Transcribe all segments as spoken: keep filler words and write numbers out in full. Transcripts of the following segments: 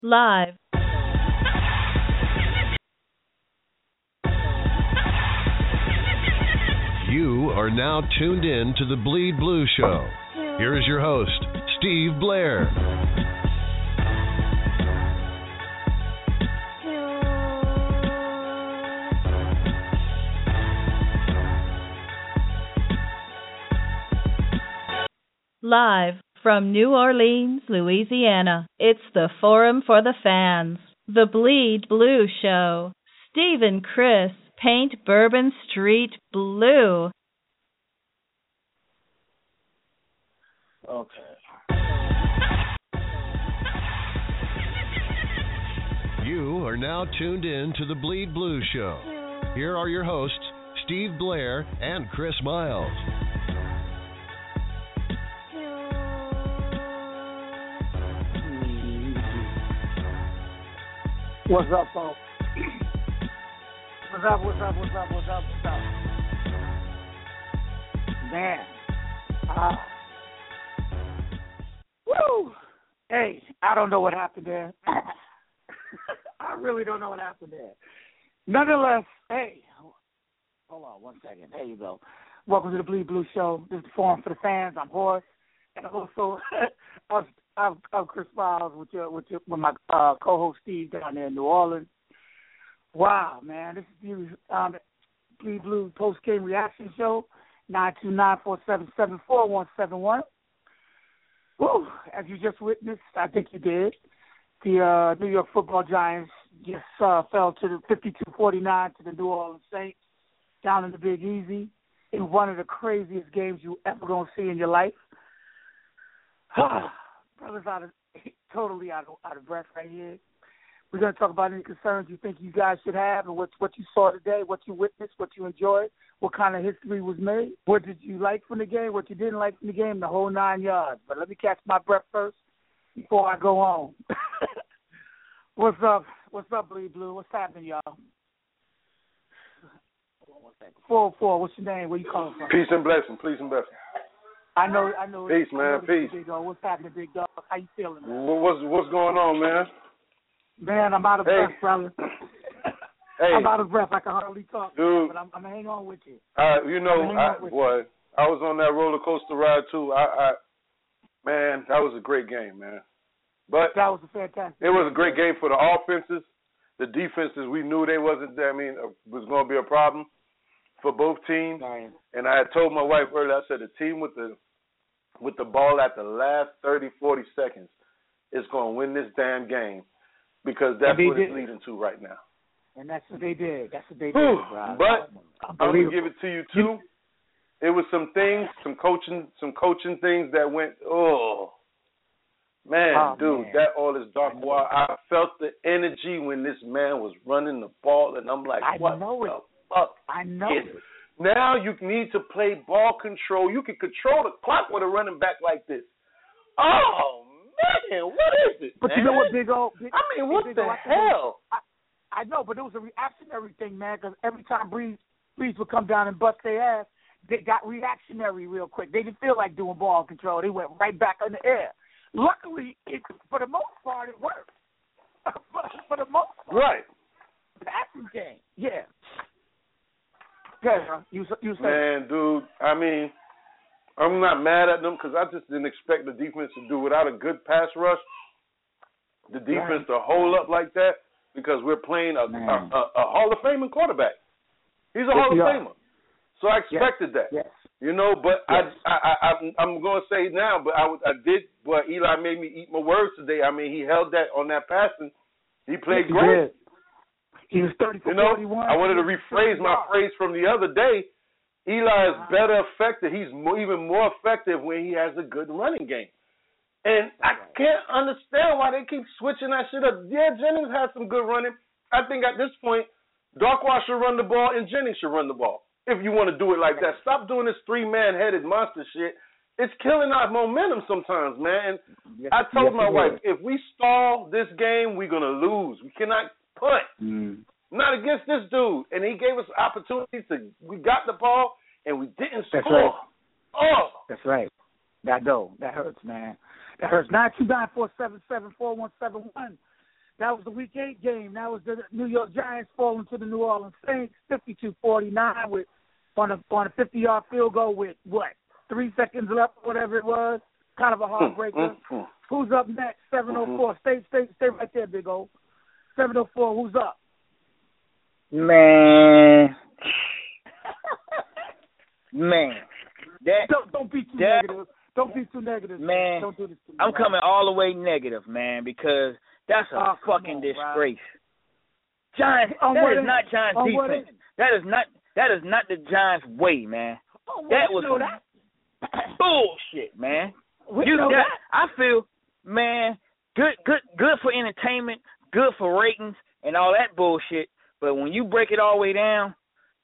Live. You are now tuned in to the Bleed Blue Show. Here is your host, Steve Blair. Live from New Orleans, Louisiana, it's the Forum for the Fans, the Bleed Blue Show. Steve and Chris paint Bourbon Street blue. Okay. You are now tuned in to the Bleed Blue Show. Here are your hosts, Steve Blair and Chris Miles. What's up, folks? What's up, what's up, what's up, what's up, what's up? Man. Uh, woo! Hey, I don't know what happened there. I really don't know what happened there. Nonetheless, hey, hold on one second. There you go. Welcome to the Bleed Blue Show. This is the Forum for the Fans. I'm Horace. And I'm also, I'm, I'm, I'm Chris Miles with your, with your, with my uh, co-host Steve down there in New Orleans. Wow, man, this is the um, Bleed Blue post-game reaction show, nine two nine, four seven seven, four one seven one. Woo, as you just witnessed, I think you did, the uh, New York Football Giants just uh, fell to the fifty-two forty-nine to the New Orleans Saints down in the Big Easy in one of the craziest games you ever going to see in your life. Brothers out of, totally out of, out of breath right here. We're going to talk about any concerns you think you guys should have and what what you saw today, what you witnessed, what you enjoyed, what kind of history was made, what did you like from the game, what you didn't like from the game, the whole nine yards. But let me catch my breath first before I go on. What's up? What's up, Bleed Blue? What's happening, y'all? four oh four, what's your name? Where you calling from? Peace and blessing, peace and blessing. I know, I know. Peace, I man, know peace. Big dog. What's happening, big dog? How you feeling, man? What's what's going on, man? Man, I'm out of hey. breath, brother. Hey, I'm out of breath. I can hardly talk, dude. but I'm, I'm gonna hang on with you. Uh, you know, I, with boy, you. I was on that roller coaster ride too. I, I, man, that was a great game, man. But That was a fantastic. it was a great game for the offenses. The defenses, we knew they wasn't. I mean, it was going to be a problem for both teams. Right. And I had told my wife earlier. I said the team with the with the ball at the last thirty, forty seconds is going to win this damn game because that's what did. it's leading to right now. And that's what they did. That's what they did, Whew. bro. But I'm going to give it to you, too. It was some things, some coaching some coaching things that went, oh, man, Oh, dude, man. that all is dark wild. I felt the energy when this man was running the ball, and I'm like, I what know the it. fuck I know is it. Now you need to play ball control. You can control the clock with a running back like this. Oh, man, what is it, But man? you know what, Big O? Big, I mean, what Big the O, I, hell? I, I know, but it was a reactionary thing, man, because every time Breeze, Breeze would come down and bust their ass, they got reactionary real quick. They didn't feel like doing ball control. They went right back in the air. Luckily, it, for the most part, it worked. for, for the most part. Right. The action game, yeah. Yeah, bro. You, you said Man, dude, I mean, I'm not mad at them because I just didn't expect the defense to do without a good pass rush, the defense Right. to hold up like that because we're playing a, a, a, a Hall of Fame quarterback. He's a Yes, Hall of we are. Famer. So I expected yes. that. Yes. You know, but Yes. I, I, I, I'm, I'm going to say now, but I, I did, but Eli made me eat my words today. I mean, he held that on that passing. He played Yes, he great. did. He was thirty for You know, forty-one. I wanted to rephrase my phrase from the other day. Eli is Uh-huh. better effective. He's more, even more effective when he has a good running game. And I can't understand why they keep switching that shit up. Yeah, Jennings has some good running. I think at this point, Darkwa should run the ball and Jennings should run the ball. If you want to do it like that. Stop doing this three-man headed monster shit. It's killing our momentum sometimes, man. And Yes, I told yes, my it wife, is. if we stall this game, we're going to lose. We cannot punt. Mm. Not against this dude. And he gave us opportunities to, we got the ball, and we didn't That's score. right. Oh. That's right. That though, that hurts, man. That hurts. nine two nine, four seven seven, four one seven one. That was the Week Eight game. That was the New York Giants falling to the New Orleans Saints, fifty-two forty-nine with on a on a fifty-yard field goal with what three seconds left, whatever it was. Kind of a heartbreaker. Mm-hmm. Who's up next? seven oh four. Stay, stay, stay right there, Big O. seven oh four. Who's up? Man, man, that don't don't be too that, negative. Don't be too negative, man. Don't do this to me, I'm bro. coming all the way negative, man, because that's a oh, fucking on, disgrace. Bro. Giants, on that is is, not Giants defense. Is? That is not that is not the Giants way, man. Oh, that was was that? bullshit, man. We you know that, that. I feel, man, good, good, good for entertainment, good for ratings and all that bullshit. But when you break it all the way down,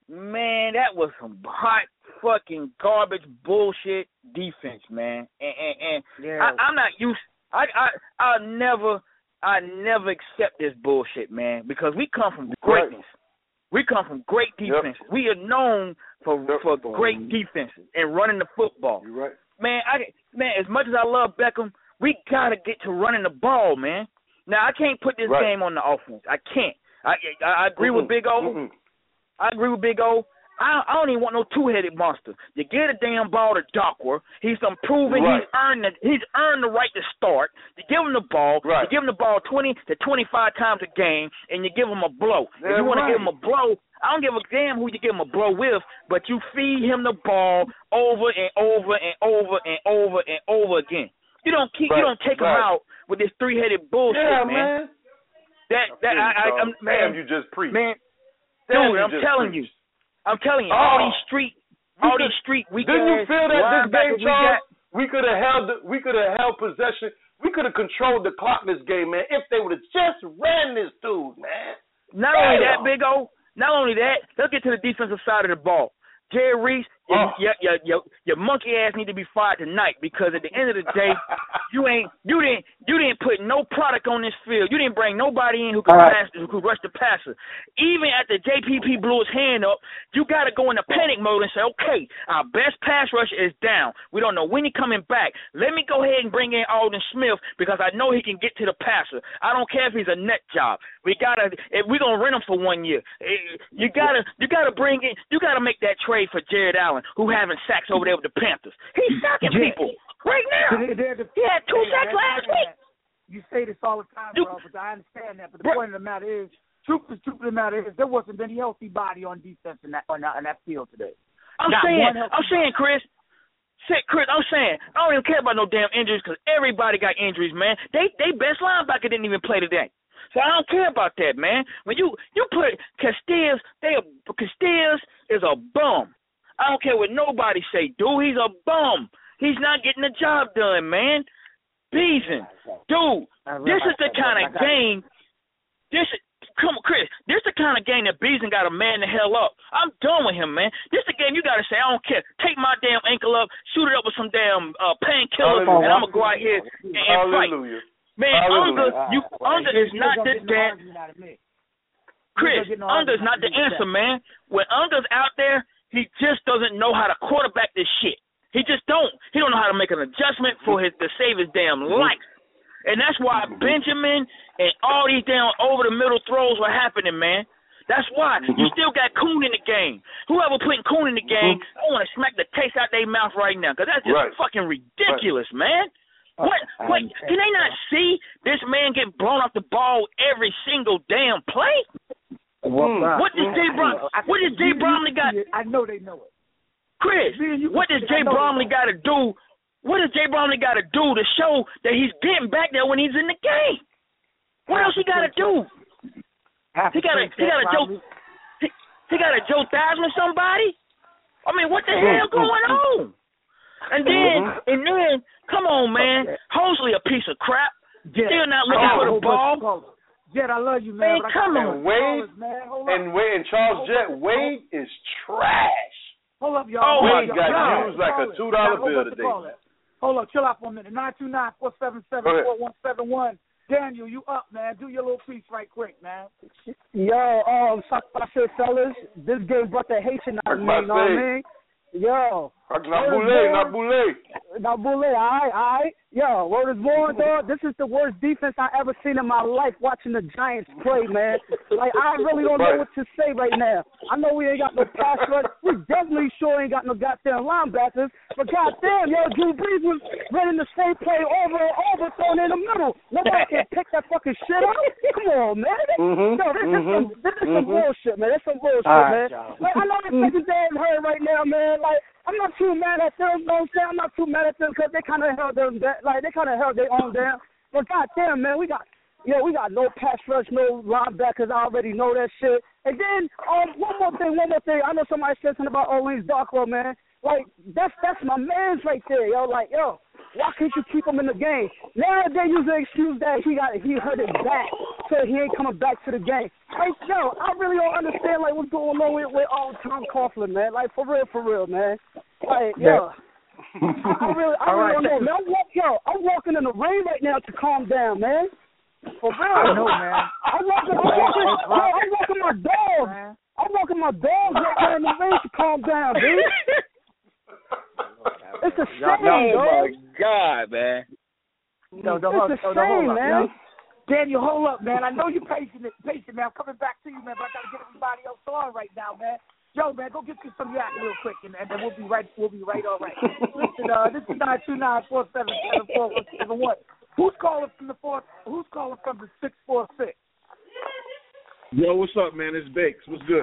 man, that was some hot fucking garbage bullshit defense, man. And and, and yeah. I, I'm not used. I I I never I never accept this bullshit, man, because we come from greatness. We come from great defenses. Yep. We are known for yep. for great defenses and running the football. You're right. Man, I man, as much as I love Beckham, we gotta get to running the ball, man. Now I can't put this right. game on the offense. I can't. I I, I agree mm-hmm. with Big O. Mm-hmm. I agree with Big O. I, I don't even want no two-headed monster. You get a damn ball to Dockwar. He's proven right. he's earned the, he's earned the right to start. You give him the ball. Right. You give him the ball twenty to twenty-five times a game, and you give him a blow. That's if you want right. to give him a blow, I don't give a damn who you give him a blow with, but you feed him the ball over and over and over and over and over again. You don't keep. Right. You don't take right. him out with this three-headed bullshit, yeah, man. man. That that I, I, I'm man, man, you just preach. Man, Damn, dude, you I'm just telling preach. you. I'm telling you, Oh. all these street, all could, these street weak Didn't you feel that this game, Charles? We could have held, the, we could have held possession. We could have controlled the clock this game, man. If they would have just ran this dude, man. Not Damn. only that, Big O. Not only that. Let's get to the defensive side of the ball. Jerry Reese, oh. your, your, your, your monkey ass need to be fired tonight because at the end of the day, you ain't you didn't you didn't put no product on this field. You didn't bring nobody in who could right. pass, who could rush the passer. Even after J P P blew his hand up, you got to go into panic mode and say, okay, our best pass rusher is down. We don't know when he's coming back. Let me go ahead and bring in Alden Smith because I know he can get to the passer. I don't care if he's a net job. We gotta if we're gonna rent him for one year. You gotta you gotta bring in you gotta make that trade for Jared Allen, who having sacks over there with the Panthers. He's sacking people right now. They're, they're the, he had two they're, sacks they're last week. You say this all the time, you, bro, but I understand that. But the bro, point of the matter is, truth is, truth of the matter is, there wasn't any healthy body on defense in that on that, on that field today. I'm Not saying, I'm body. saying, Chris. Chris, I'm saying, I don't even care about no damn injuries because everybody got injuries, man. They they best linebacker didn't even play today. So I don't care about that, man. When you, you put Castillas, they Castillas is a bum. I don't care what nobody say, dude. He's a bum. He's not getting the job done, man. Beason, dude, this is the kind of game. This come on, Chris. This is the kind of game that Beason got to man the hell up. I'm done with him, man. This is the game you got to say, I don't care. Take my damn ankle up, shoot it up with some damn uh, painkillers, and I'm gonna go out here and, and fight. Man, Unger, you Unger is not the damn. Chris, Unger's not the answer, man. When Unger's out there, he just doesn't know how to quarterback this shit. He just don't. He don't know how to make an adjustment for his to save his damn life. And that's why Benjamin and all these damn over-the-middle throws were happening, man. That's why. You still got Kuhn in the game. Whoever putting Kuhn in the game, I want to smack the taste out their mouth right now because that's just right. fucking ridiculous, right. man. What? What? Can they not see this man get blown off the ball every single damn play? Well, mm. What does Jay Brom? What does Jay Bromley got? I know they know it. Chris, what does Jay Bromley got to do? What does Jay Bromley got to do to show that he's getting back there when he's in the game? What else he got to do? He got to he got to Joe he, he got to Joe Theismann somebody? I mean, what the hell going on? And then and then come on, man, Hosley a piece of crap. Jet. Still not looking oh, for the ball. Jet, I love you, man. Man, come on. And Wade and Wade and Charles Jet, Wade is trash. Hold up, y'all. Oh, Wade my got God. used like a two dollar bill today. Hold up, chill out for a minute. Nine two nine four seven seven four one seven one. Daniel, you up, man? Do your little piece right quick, man. Yo, um, fuck my shit, fellas. This game brought the Haitian out, man. You know what I mean? Yo. Not Boulay, not Boulay. Not Boulay, all right, all right. Yo, word is born, dog. This is the worst defense I ever seen in my life watching the Giants play, man. Like, I really don't know what to say right now. I know we ain't got no pass rush. We definitely sure ain't got no goddamn linebackers. But goddamn, yo, Drew Brees was running the same play over and over, throwing in the middle. Nobody can pick that fucking shit up. Come on, man. Mm-hmm. Yo, this, mm-hmm. is some, this is some mm-hmm. bullshit, man. That's some bullshit, right, man. Like, I know the secondary hurt right now, man. Like, I'm not too mad at them, you know what I'm saying? I'm not too mad at them because they kind of held them down. Like, they kind of held their own down. But goddamn, man, we got, yo, we got no pass rush, no linebackers. I already know that shit. And then, um, one more thing, one more thing. I know somebody said something about Orleans Darkwa, man. Like, that's that's my man's right there, yo. Like, yo, why can't you keep him in the game? Now they use the excuse that he got he hurt his back, so he ain't coming back to the game. Like, yo, I really don't understand, like, what's going on with, with um, Tom Coughlin, man. Like, for real, for real, man. Like, yo, I, I really, I really right. don't know, man. I'm walk, yo, I'm walking in the rain right now to calm down, man. For real. I know, man. I'm walking, I'm walking, yo, I'm walking my dog. I'm walking my dog right now in the rain to calm down, dude. It's a shame, oh my God, man. No, don't hold, it's a no, don't shame, hold man. up, Daniel, hold up, man. I know you're patient, patient, man. I'm coming back to you, man, but I gotta get everybody else on right now, man. Joe, man, go get you some yak real quick, and, and then we'll be right, we'll be right all right. Listen, uh, this is nine two nine four seven seven four one seven one. Who's calling from the four? Who's calling from the six four six? Yo, what's up, man? It's Bakes. What's good?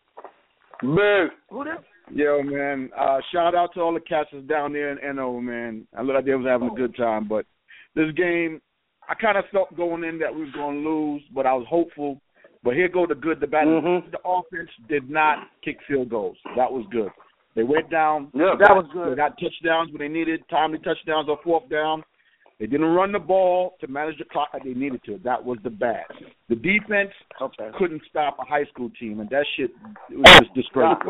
Big. Who this? Yo, man, uh, shout out to all the cats that's down there in N O, man. I looked like they was having a good time, but this game, I kind of felt going in that we was going to lose, but I was hopeful. But here go the good, the bad. Mm-hmm. The offense did not kick field goals. That was good. They went down. Yeah, that was good. They got touchdowns when they needed, timely touchdowns on fourth down. They didn't run the ball to manage the clock like they needed to. That was the bad. The defense okay. couldn't stop a high school team, and that shit it was just disgraceful.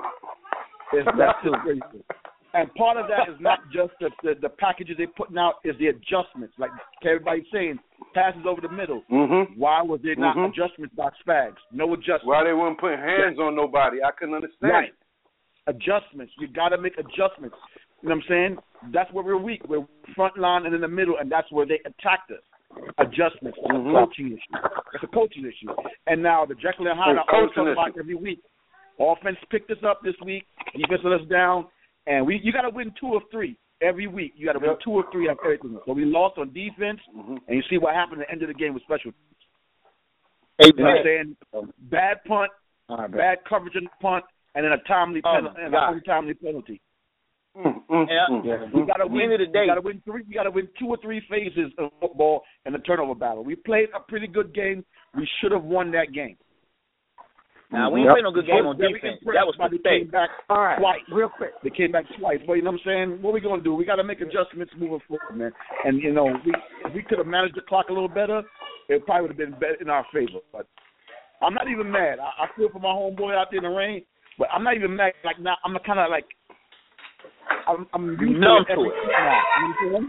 It's, that's disgraceful. And part of that is not just the, the, the packages they're putting out, is the adjustments. Like everybody's saying, passes over the middle. Mm-hmm. Why was there not mm-hmm. adjustments by Spags? No adjustments. Why they weren't putting hands on nobody? I couldn't understand. Right. Adjustments. You got to make adjustments. You know what I'm saying? That's where we're weak. We're front line and in the middle, and that's where they attacked us. Adjustments. That's mm-hmm. a coaching issue. That's a coaching issue. And now the Jekyll and Hyde, I always talk about every week. Offense picked us up this week. Defense let us down. And we you got to win two or three every week. You got to win yep. two or three of everything. So we lost on defense, mm-hmm. and you see what happened at the end of the game with special teams. Hey, you know what I'm saying? Bad punt, right, bad coverage in the punt, and then a timely oh, penalty, and an untimely penalty. Mm-hmm. Yeah. We got to win. End of the day, we got to win three. We got to win two or three phases of football in the turnover battle. We played a pretty good game. We should have won that game. Now, we ain't yep. played no good game on defense. That was the mistake. Back All right, twice. real quick. They came back twice. But, you know what I'm saying? What are we going to do? We got to make adjustments moving forward, man. And, you know, we, if we could have managed the clock a little better, it probably would have been better in our favor. But I'm not even mad. I, I feel for my homeboy out there in the rain, but I'm not even mad. Like, now, I'm kind of like, I'm, I'm used Numb to it. to it. Now, you know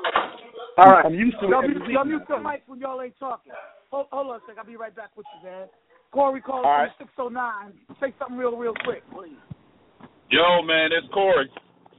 All right. I'm used to y'all it. Y'all mute the mic when y'all ain't talking. Hold, hold on a second. I'll be right back with you, man. Corey calling from six oh nine. Say something real, real quick, please. Yo, man, it's Corey.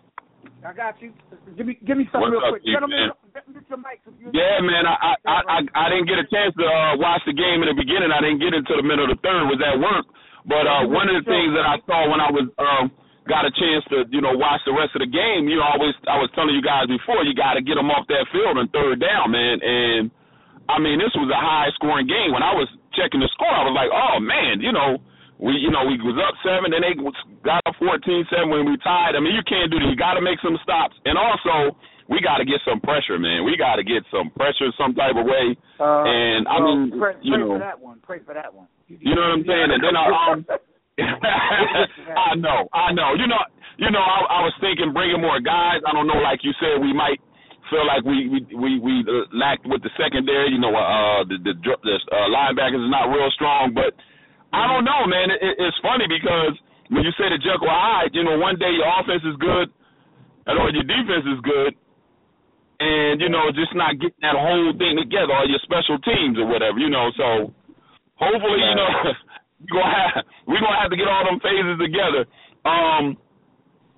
I got you. Give me, give me something What's real up, quick. Steve, Gentlemen, man? get your mic. You yeah, man, I, I I I didn't get a chance to uh, watch the game in the beginning. I didn't get into the middle of the third. Was at work. But uh, one of the things that I saw when I was um, got a chance to, you know, watch the rest of the game, you know, always I was telling you guys before, you got to get them off that field on third down, man. And I mean, this was a high-scoring game. When I was checking the score, I was like, oh, man, you know, we you know, we was up seven, then they got up fourteen seven when we tied. I mean, you can't do that. You got to make some stops. And also, we got to get some pressure, man. We got to get some pressure some type of way. Uh, and, I well, mean, pray, you pray know. for that one. Pray for that one. You, you know what I'm saying? And then I um, I know, I know. You know, you know, I, I was thinking bringing more guys. I don't know, like you said, we might feel like we we we, we lacked with the secondary. You know, uh, the the, the uh, linebackers is not real strong, but I don't know, man. It, it's funny because when you say the Jekyll Hyde, you know, one day your offense is good, and or your defense is good, and you know, just not getting that whole thing together, or your special teams or whatever, you know. So hopefully, you know, we're gonna have we're gonna have to get all them phases together. Um,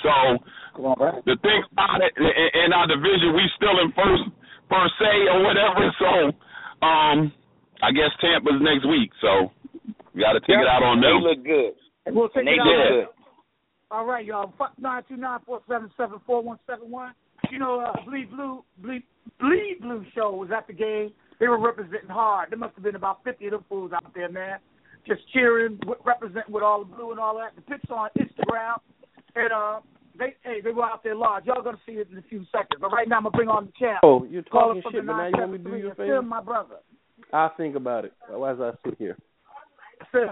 So the thing about it, in our division, we still in first per se or whatever. So um, I guess Tampa's next week. So we got to take yep. it out on them. They look good. We'll take they it out. good. All right, y'all. nine two nine, four seven seven, four one seven one. You know, uh, Bleed Blue, Bleed, Bleed Blue show was at the game. They were representing hard. There must have been about fifty of them fools out there, man. Just cheering, representing with all the blue and all that. The pic's on Instagram. And, uh, they, hey, they were out there large. Y'all going to see it in a few seconds. But right now, I'm going to bring on the champ. Oh, you're talking Caller shit, but now you want me to do your favor? Phil, my brother. I'll think about it as I sit here. Phil.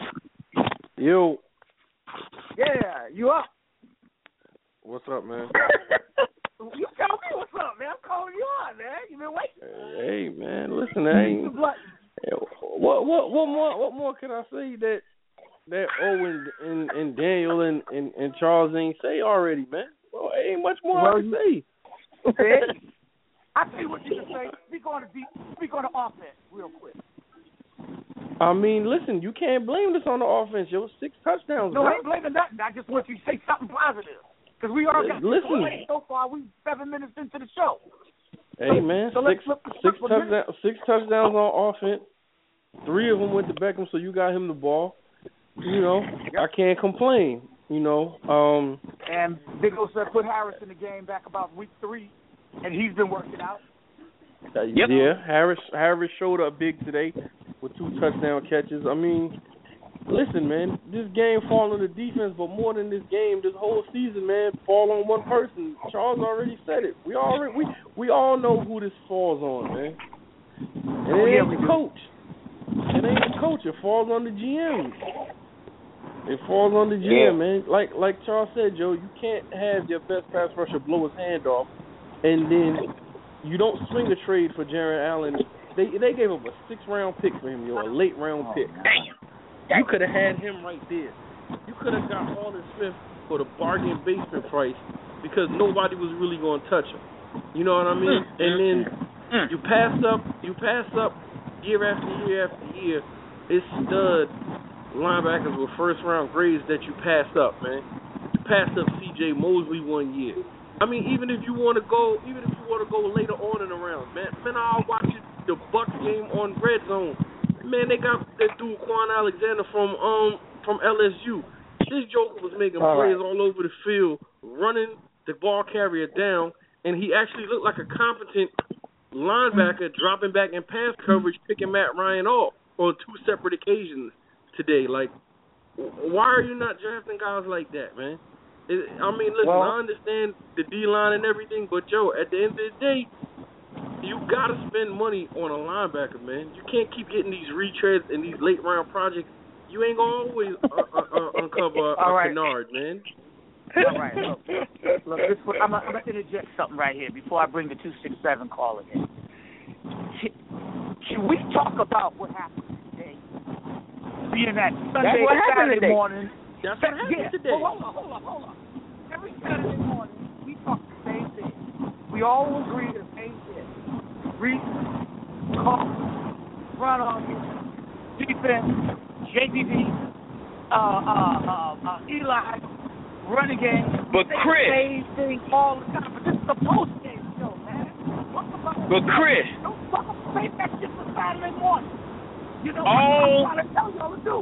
Yo. Yeah, you up? What's up, man? You tell me what's up, man. I'm calling you on, man. You been waiting. Hey, man, listen, I ain't... What what what more what more can I say that that Owen and, and Daniel and, and, and Charles ain't say already, man? Well, ain't much more well, I can say. Okay. I tell you what you can say. Speak on the deep, speak on the offense real quick. I mean, listen, you can't blame this on the offense, yo. Six touchdowns. No, bro. I ain't blaming nothing. I just want you to say something positive because we are listen. So far, we seven minutes into the show. Hey, man, so six flip, six flip touchdowns, six touchdowns on offense. Three of them went to Beckham, so you got him the ball. You know, yep. I can't complain. You know, um, and Big O said put Harris in the game back about week three, and he's been working out. Uh, yep. Yeah, Harris Harris showed up big today with two touchdown catches. I mean, listen, man, this game fall on the defense, but more than this game, this whole season, man, fall on one person. Charles already said it. We already we we all know who this falls on, man. And it oh, yeah, ain't the coach. It ain't the coach. It falls on the G M. It falls on the G M, yeah. man. Like like Charles said, Joe, you can't have your best pass rusher blow his hand off, and then you don't swing a trade for Jaron Allen. They they gave up a six round pick for him, yo, a late round oh, pick. Damn. You could have had him right there. You could have got Harlan Smith for the bargain basement price because nobody was really going to touch him. You know what I mean? Mm. And then mm. you pass up, you pass up year after year after year. It's stud linebackers with first round grades that you passed up, man. You passed up C J Mosley one year. I mean, even if you want to go, even if you want to go later on in the round, man, man, I'll watch it, the Bucs game on Red Zone. Man, they got that dude Quan Alexander from um from L S U. This joker was making all plays right. all over the field, running the ball carrier down, and he actually looked like a competent linebacker dropping back in pass coverage, picking Matt Ryan off on two separate occasions today. Like, why are you not drafting guys like that, man? It, I mean, listen, well, I understand the D-line and everything, but, Joe, at the end of the day, you got to spend money on a linebacker, man. You can't keep getting these retreads and these late-round projects. You ain't going to always uh, uh, uh, uncover a right. canard, man. All right, look, look this, I'm going to interject something right here before I bring the two six seven caller in. Should, should we talk about what happened today? Being that Sunday what Saturday today. morning. That's what happened yeah. today. Well, hold on, hold on, hold on. Every Saturday morning, we talk the same thing. We all agree the same thing. Reese, Cox, run on defense, J P B, uh, uh, uh, uh, Eli, running game. But Chris, same thing all the time. But this is a post game show, man. Talk about but Chris, don't talk about say that shit for Saturday morning. You know oh, what I'm trying to tell y'all to do.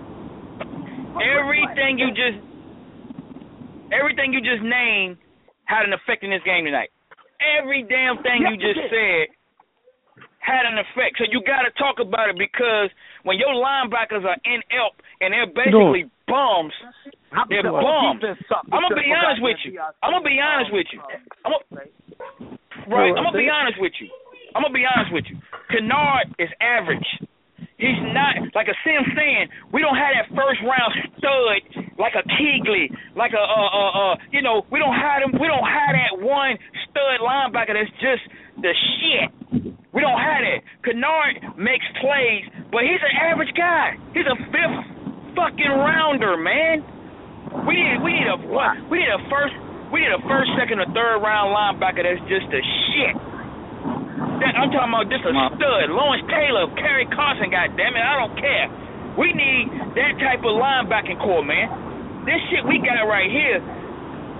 Everything you just, everything you just named had an effect in this game tonight. Every damn thing yes, you just said had an effect. So you got to talk about it because when your linebackers are inept and they're basically no. bums, they're bums. I'm gonna be honest with you. I'm gonna be honest with you. I'm gonna, right. I'm gonna be honest with you. I'm gonna be honest with you. Kennard is average. He's not, like a Sim saying, we don't have that first round stud like a Keegley, like a, uh, uh, uh, you know, we don't have them, we don't have that one stud linebacker that's just the shit. We don't have that. Kennard makes plays, but he's an average guy. He's a fifth fucking rounder, man. We need, we need a, we need a first, we need a first, second, or third round linebacker that's just the shit. That, I'm talking about just a stud. Lawrence Taylor, Kerry Carson, goddammit, I don't care. We need that type of linebacking core, man. This shit we got right here,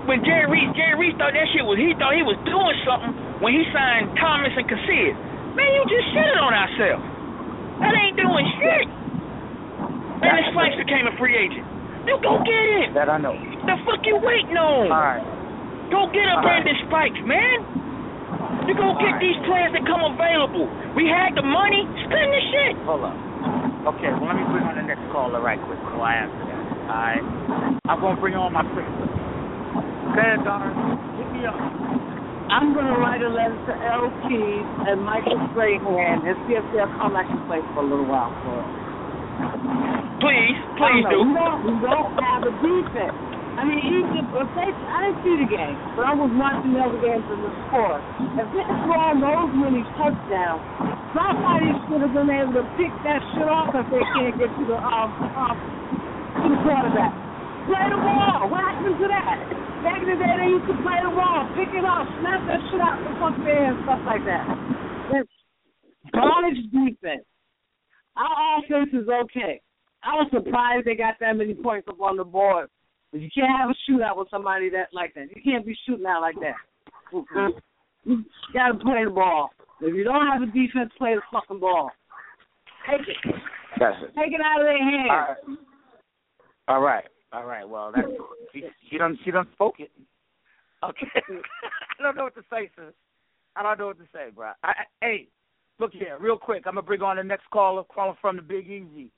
when Jerry Reese, Jerry Reese thought that shit was, he thought he was doing something when he signed Thomas and Casillas. Man, you just shitted on ourselves. That ain't doing shit. And then Spikes became a free agent. You go get him. That I know. The fuck you waiting on? All right. Go get a All Brandon right. Spikes, man. You go get right. these players that come available. We had the money. Spend the shit. Hold up. Okay, well, let me bring on the next caller right quick before I answer that. All right? I'm going to bring on my sister. Okay, Donna, hit me up. I'm going to write a letter to L T and Michael Strahan and see if they'll come back and play for a little while for us. Please, please do. We don't, we don't have a defense. I mean, even if, if they, I didn't see the game, but I was watching the other games in the score. If they're throwing those many touchdowns, somebody should have been able to pick that shit off if they can't get to the um, um to the quarterback. Play the ball. What happened to that? Back in the day, they used to play the ball, pick it up, snap that shit out the fuck there and stuff like that. That's garbage defense. Our offense is okay. I was surprised they got that many points up on the board. But you can't have a shootout with somebody that like that. You can't be shooting out like that. You got to play the ball. If you don't have a defense, play the fucking ball. Take it. That's it. Take it out of their hands. All right. All right. All right. Well, that's she, she done she done spoke it. Okay. I don't know what to say, sis. I don't know what to say, bro. I, I, hey, look here, real quick. I'm gonna bring on the next caller, calling from the Big Easy.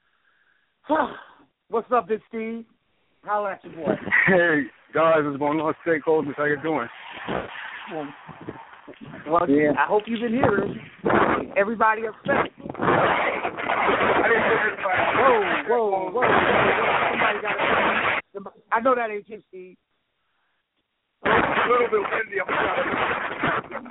What's up, Big Steve? Holla at your boy. Hey guys, what's going on? Stakeholders, how you doing? Well, yeah. I hope you've been hearing everybody upset. I didn't hear everybody. Whoa, whoa, whoa, whoa! Somebody got to. I know that ain't you, Steve. A little bit windy. I'm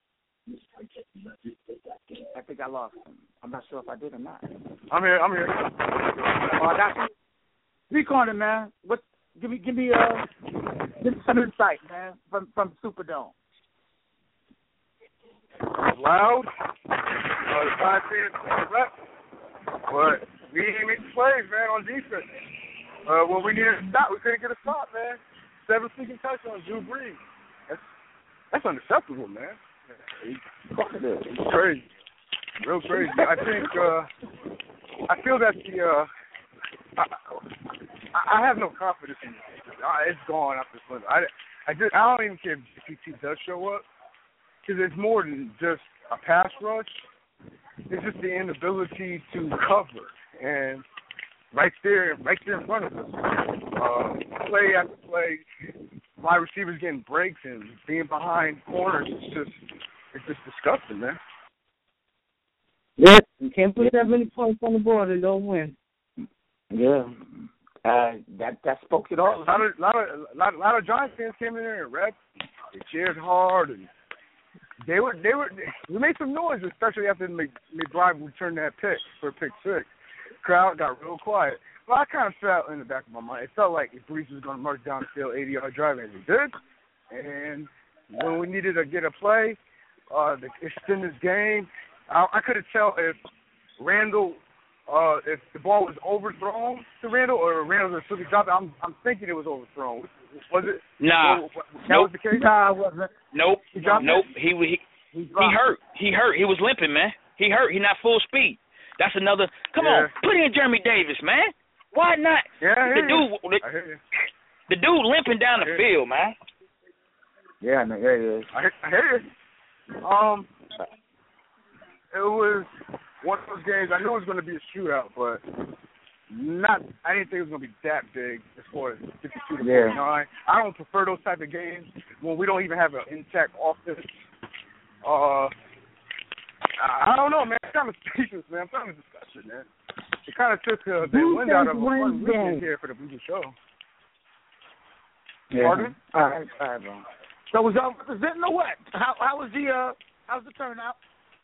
sorry. I think I lost him. I'm not sure if I did or not. I'm here. I'm here. Oh, I got you. Speak on it, man. What? Give me, give me, uh, give me some insight, man, from from Superdome. Loud. Uh, the five fans rep, but we didn't make the plays, man, on defense. Uh, when we needed a stop, we couldn't get a stop, man. Seven freaking touchdowns, Drew Brees. That's that's unacceptable, man. It's crazy, real crazy. I think uh, I feel that the uh, I, I have no confidence in it. It's gone out this window. I, I just I don't even care if G P T does show up, because it's more than just a pass rush. It's just the inability to cover, and right there, right there in front of us, uh, play after play, wide receivers getting breaks and being behind corners. It's just, it's just disgusting, man. Yeah, you can't put that many points on the board and don't win. Yeah, uh, that that spoke it all. A lot of, lot of, lot, lot of Giants fans came in there and repped. They cheered hard, and they were, they were, we made some noise, especially after McBride returned that pick for pick six. Crowd got real quiet. Well, I kind of felt in the back of my mind, it felt like if Brees was going to march down the field eighty-yard drive, and he did. And when we needed to get a play, uh, to extend this game, I, I couldn't tell if Randall, uh, if the ball was overthrown to Randall or Randall was simply dropped. I'm, I'm thinking it was overthrown. Was it? Nah. Was, was, that nope. was the case? Nah, it wasn't. Nope. He dropped nope. it? He he he, he hurt. He hurt. He was limping, man. He hurt. He not full speed. That's another. Come yeah. on, put in Jeremy Davis, man. Why not? Yeah, I the hear dude, you. the, I hear you. the dude limping down the field, man. Yeah, I know. Yeah, it is. I hear, I hear you. Um, it was one of those games. I knew it was going to be a shootout, but not. I didn't think it was going to be that big as far as fifty-two to yeah. forty-nine. I don't prefer those type of games when we don't even have an intact offense. Uh. I don't know, man. I'm kind of speechless, man. I'm kind of disgusted, man. It kind of took uh, the wind out of a fun weekend here for the Blue Show. Yeah. Pardon? All right, all right, bro. So was y'all representing or what? How how was the uh how was the turnout?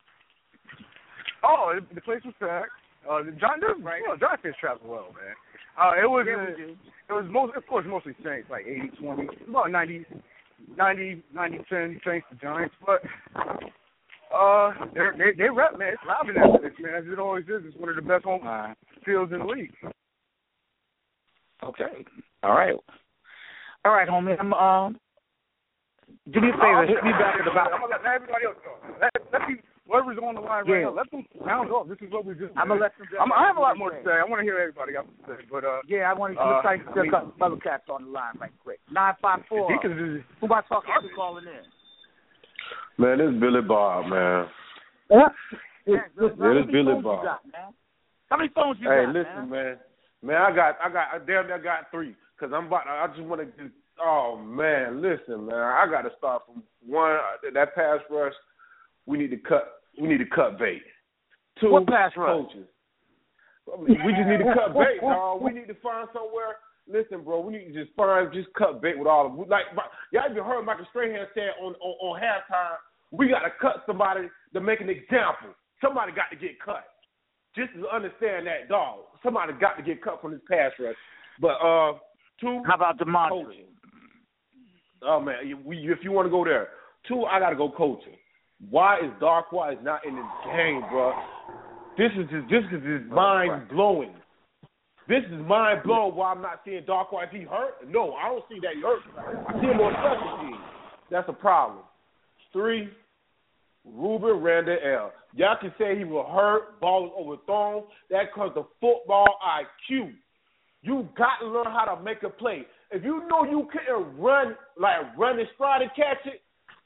Oh, it, the place was packed. Uh, the John, right? You know, John Fish traveled well, man. Uh, it was yeah, uh, it was most of course mostly Saints, like eighty twenty, about ninety, ninety, ninety ten Saints to Giants, but. Uh, they're, they they rep, man. It's loud in that place, man. As it always is. It's one of the best home uh, fields in the league. Okay. All right. All right, homie. I'm um. Do me a favor. Hit me back at about. I'm gonna let everybody else go. Let, let me, whoever's on the line right Yeah. now, let them sound off. This is what we do. I'm gonna let them. I'm, I have a lot more to say. I want to hear everybody else say, but uh. Yeah, I want to uh, try to get a couple other cats on the line right quick. Nine five four. Who am I talking to calling in? Man, this is Billy Bob, man. Yeah. Yeah, this is Billy Bob. Got, man? How many phones you hey, got, listen, man? man. Man, I got, I got, I damn near got three. Cause I'm about, to, I just want to just. Oh man, listen, man. I got to start from one. That pass rush, we need to cut. We need to cut bait. Two, what pass rush? Coaches. We just need to cut bait, dog. We need to find somewhere. Listen, bro, we need to just find, just cut bait with all of them. Like y'all even heard Michael Strahan said on on, on halftime, we got to cut somebody to make an example. Somebody got to get cut. Just to understand that, dog. Somebody got to get cut from this pass rush. But uh, two. How about DeMontre? Coaching. Oh man, we, if you want to go there, two, I got to go coaching. Why is Darkwa not in this game, bro? This is just this is just mind blowing. This is mind blowing. Why I'm not seeing Darkwa. Is he hurt? No, I don't see that he hurt. I see him on special teams. That's a problem. Three. Ruben Randall. Y'all can say he was hurt, ball was overthrown. That comes to football I Q. You got to learn how to make a play. If you know you couldn't run, like run and stride and catch it,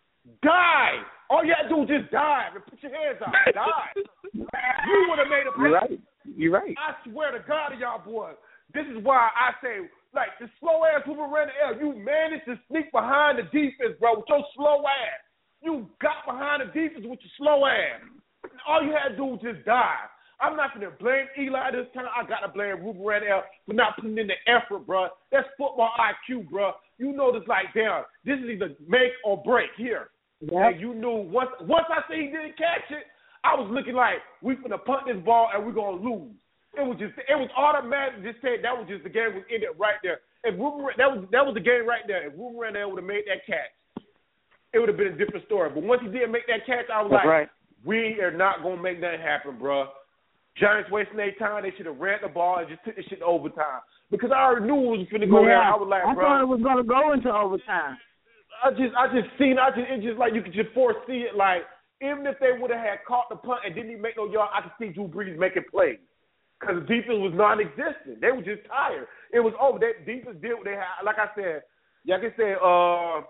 dive. All you got to do is just dive and put your hands out. Dive. You would have made a play. You're right. You're right. I swear to God to y'all boys, this is why I say, like, the slow-ass Ruben Randall, you managed to sneak behind the defense, bro, with your slow ass. You got behind the defense with your slow ass. All you had to do was just dive. I'm not going to blame Eli this time. I got to blame Ruben Randall for not putting in the effort, bro. That's football I Q, bro. You know this like, damn, this is either make or break here. Yep. And you knew once once I said he didn't catch it, I was looking like we finna punt this ball and we're going to lose. It was just, it was automatic. Just said that was just the game was ended right there. If Ruben, that was that was the game right there. If Ruben Randall would have made that catch, it would have been a different story. But once he didn't make that catch, I was That's like, right. we are not going to make that happen, bro. Giants wasting their time. They should have ran the ball and just took this shit to overtime. Because I already knew it was going to go yeah, there. I was like, I bro. thought it was going to go into overtime. I just, I just seen, I just, it's just like you could just foresee it. Like, even if they would have had caught the punt and didn't even make no yard, I could see Drew Brees making plays. Because the defense was non-existent. They were just tired. It was over. That defense did what they had. Like I said, y'all can say, uh,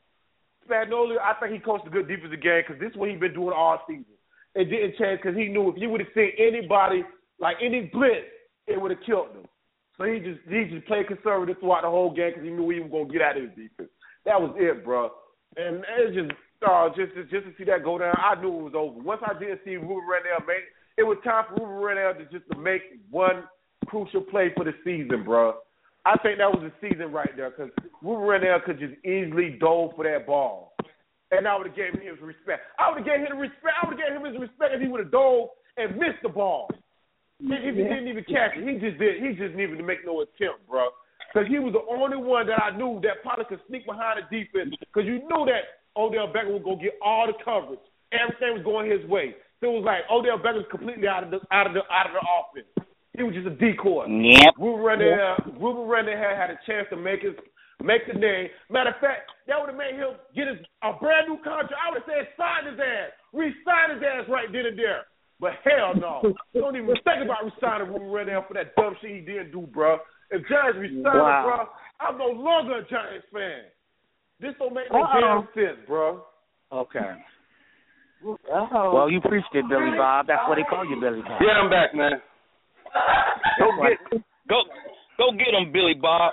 Spagnuolo, I think he coached a good defensive game because this is what he's been doing all season. It didn't change because he knew if you would have seen anybody, like any blitz, it would have killed them. So he just he just played conservative throughout the whole game because he knew he was going to get out of his defense. That was it, bro. And it's just, uh, just, just to see that go down, I knew it was over. Once I did see Ruben Randall make it was time for Ruben Randall to just to make one crucial play for the season, bro. I think that was the season right there because Ruben Randall could just easily dove for that ball. And I would have gave him his respect. I would have gave him the respect. I would have gave him his respect if he would have dove and missed the ball. If he didn't even catch it, he just did. He just didn't even make no attempt, bro. Because he was the only one that I knew that probably could sneak behind the defense. Because you knew that Odell Beckham was gonna get all the coverage. Everything was going his way. So it was like Odell Beckham was completely out of the out of the out of the offense. He was just a decoy. Yep. Ruben Randall, Ruben Randall had, had a chance to make his. Make the name. Matter of fact, that would have made him get his, a brand new contract. I would have said sign his ass. Re-sign his ass right then and there. But hell no. Don't even think about re-signing Ruben Randall for that dumb shit he didn't do, bro. If Giants re-sign wow. him, bro, I'm no longer a Giants fan. This don't make no Uh-oh. damn sense, bro. Okay. Uh-oh. Well, you preached it, Billy Bob. That's what they call you, Billy Bob. Yeah, I'm back, man. Go get, go, go get him, Billy Bob.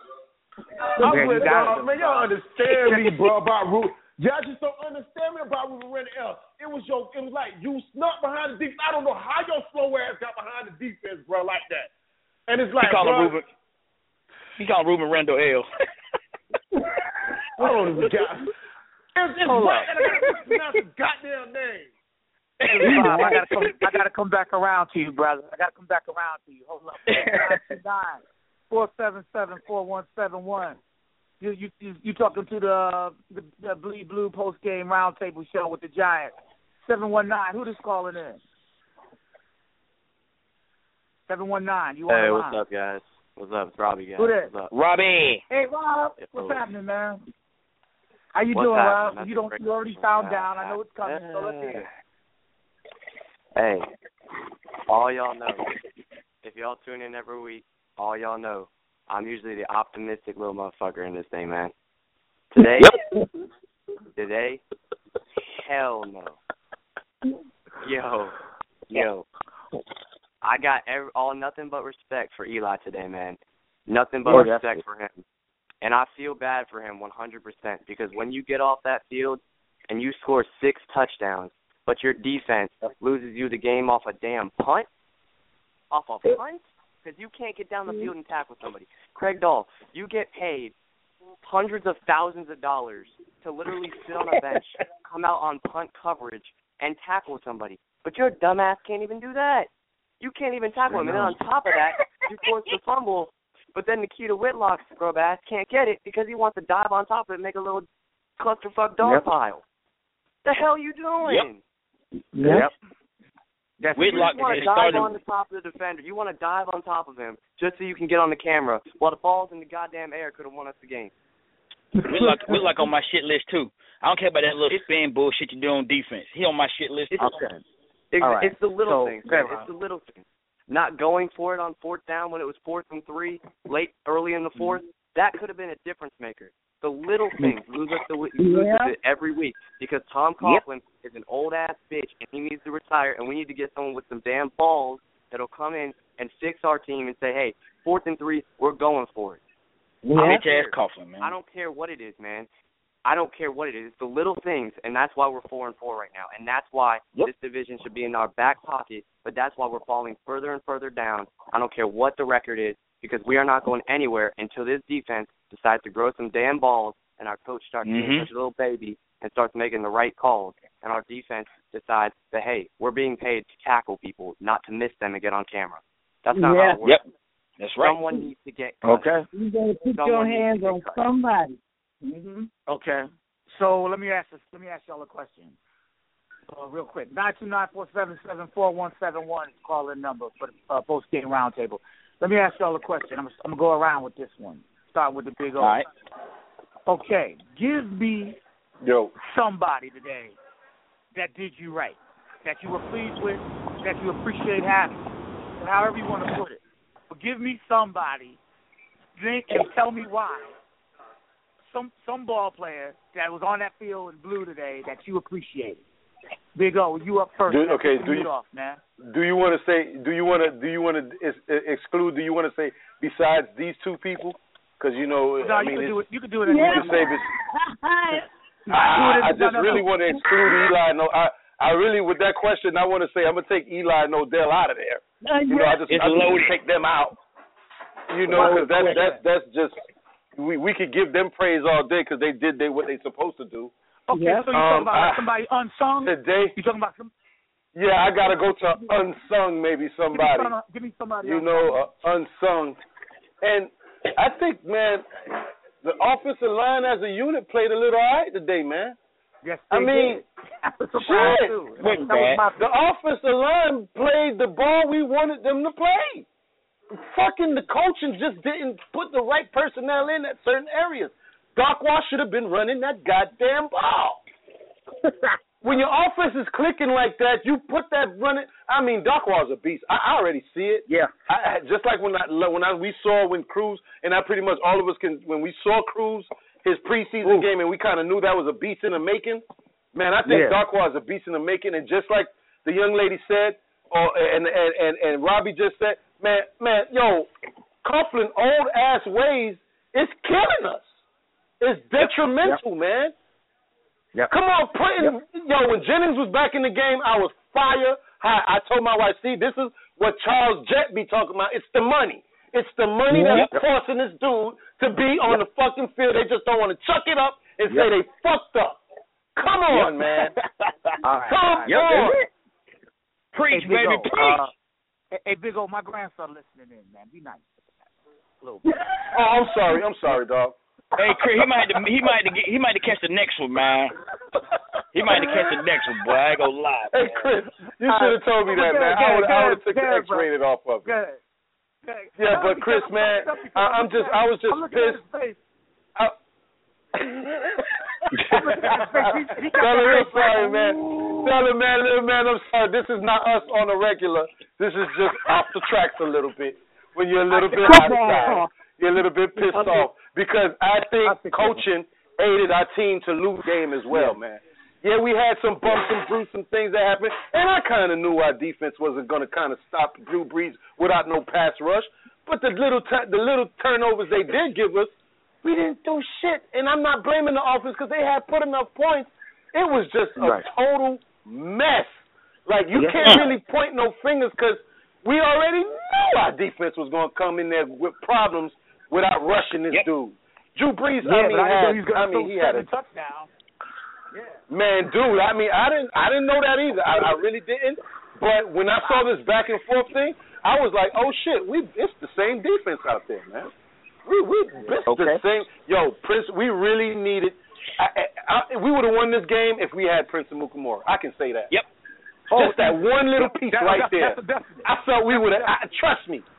I'm Okay, with you got y'all, man. Y'all understand me, bro, about Ruben. Y'all just don't understand me about Ruben Randall. It was your, it was like you snuck behind the defense. I don't know how your slow ass got behind the defense, bro, like that. And it's like, He called bro, him Ruben. He called Ruben Randall L. I don't even got. It's, it's right that I gotta pronounce his goddamn name. Billy Bob, I gotta come. I gotta come back around to you, brother. I gotta come back around to you. Hold up. nine two nine, four seven seven, four one seven one. You you you, you talking to the the, the Bleed Blue post game roundtable show with the Giants. Seven one nine. Who just calling in? Seven one nine. You on Hey, the what's line? up, guys? What's up? It's Robbie, guys. Who that? What's up? Robbie. Hey, Rob. Yes, What's hello. happening, man? How you What's doing, happening? Rob? You don't. You already found down. I know it's coming. So let's hear it. Hey, all y'all know, if y'all tune in every week, all y'all know, I'm usually the optimistic little motherfucker in this thing, man. Today, yep. today, hell no. Yo, yo, I got every, all nothing but respect for Eli today, man. Nothing but oh, respect for him. And I feel bad for him one hundred percent because when you get off that field and you score six touchdowns, but your defense loses you the game off a damn punt, off a punt, because you can't get down the field and tackle somebody. Craig Dahl, you get paid hundreds of thousands of dollars to literally sit on a bench, come out on punt coverage, and tackle somebody. But your dumbass can't even do that. You can't even tackle him. And then on top of that, you force the fumble. But then Nikita Whitlock's scrub ass can't get it because he wants to dive on top of it and make a little clusterfuck dog yep. pile. The hell you doing? Yep. Yep. That's Whitlock you want to dive started... on the top of the defender. You want to dive on top of him just so you can get on the camera while the ball's in the goddamn air could have won us the game. Whitlock, Whitlock on my shit list too. I don't care about that little spin bullshit you do on defense. He on my shit list. It's, okay. It's, All right. it's the little so, things. Man. It's the little things. Not going for it on fourth down when it was fourth and three, late, early in the fourth, that could have been a difference maker. The little things lose us, the, lose yeah. us it every week because Tom Coughlin yep. is an old-ass bitch, and he needs to retire, and we need to get someone with some damn balls that'll come in and fix our team and say, hey, fourth and three, we're going for it. Yeah. Bitch-ass Coughlin, man. I don't care what it is, man. I don't care what it is. It's the little things, and that's why we're four and four right now, and that's why yep. this division should be in our back pocket. But that's why we're falling further and further down. I don't care what the record is, because we are not going anywhere until this defense decides to grow some damn balls, and our coach starts mm-hmm. being such a little baby and starts making the right calls, and our defense decides that hey, we're being paid to tackle people, not to miss them and get on camera. That's not yeah. how it works. Yep, that's right. Someone needs to get cut. Okay. You gotta put Someone your hands on cut. somebody. Mm-hmm. Okay. So let me ask this, let me ask y'all a question, uh, real quick. Nine two nine four seven seven four one seven one call in number for the uh, post game roundtable. Let me ask y'all a question. I'm, I'm gonna go around with this one. Start with the big O. All right. Okay. Give me Yo. somebody today that did you right, that you were pleased with, that you appreciate having, however you want to put it. But give me somebody, drink and tell me why. Some some ball player that was on that field in blue today that you appreciated. Big O, you up first. Do, okay, do you off, man. do you want to say? Do you want to? Do you want to ex- exclude? Do you want to say besides these two people? Because you know, no, I you mean, can do it. You can do it. You Yeah. can say this. I, I just really want to exclude Eli. No, I I really with that question, I want to say I'm gonna take Eli and Odell out of there. You know, I just it's I loaded. just take them out. You know, because that's that's that's just. We we could give them praise all day because they did they what they supposed to do. Okay, yeah. so you talking um, about like somebody unsung today? You talking about some? Yeah, I gotta go to unsung maybe somebody. Give me, some, give me somebody. You unsung. know, uh, unsung, and I think man, the offensive line as a unit played a little all right today, man. Yes, I mean, shit. The offensive line played the ball we wanted them to play. Fucking the coaching just didn't put the right personnel in at certain areas. Doc Wash should have been running that goddamn ball. When your offense is clicking like that, you put that running. I mean, Doc Wash is a beast. I, I already see it. Yeah. I, just like when I when I we saw when Cruz and I pretty much all of us can when we saw Cruz his preseason Ooh. game and we kind of knew that was a beast in the making. Man, I think yeah. Doc Wash is a beast in the making, and just like the young lady said, or and and and, and Robbie just said. Man, man, yo, Coughlin old ass ways is killing us. It's detrimental, yep. man. Yep. Come on, putting yep. yo. When Jennings was back in the game, I was fire high. I told my wife, see, this is what Charles Jett be talking about. It's the money. It's the money yep. that's forcing this dude to be on yep. the fucking field. They just don't want to chuck it up and yep. say they fucked up. Come on, yep. man. All right. Come yep. on. Preach, hey, baby, preach. Uh, Hey, Big O, my grandson listening in, man. Be nice. A little bit. Oh, I'm sorry. I'm sorry, dog. Hey, Chris, he might have to, he might have to, he might have to catch the next one, man. He might have to catch the next one, boy. I ain't gonna lie. Hey, Chris, you should have told me that, man. I would have took the X-rated off of it. Good. Yeah, but Chris, man, I, I'm just, I was just pissed. I, Tell him I'm sorry, man. Tell him, man, little man, I'm sorry. This is not us on a regular. This is just off the tracks a little bit. When you're a little bit outside, you're a little bit pissed off because I think coaching aided our team to lose game as well, man. Yeah, we had some bumps and bruises and things that happened, and I kind of knew our defense wasn't going to kind of stop Drew Brees without no pass rush. But the little t- the little turnovers they did give us, we didn't do shit. And I'm not blaming the offense because they had put enough points. It was just a right. total mess. Like, you yeah. can't really point no fingers because we already knew our defense was going to come in there with problems without rushing this yep. dude. Drew Brees, yeah, I mean, but I, had, he, was I mean he had a touchdown. Yeah. Man, dude, I mean, I didn't, I didn't know that either. I, I really didn't. But when I saw this back and forth thing, I was like, oh shit, we it's the same defense out there, man. We we it's okay. the same. Yo, Prince, we really needed. I, I, I, we would have won this game if we had Prince Amukamara. I can say that. Yep. Just oh, that one little piece that, right there. That's, that's, that's, I felt we would have. Trust me,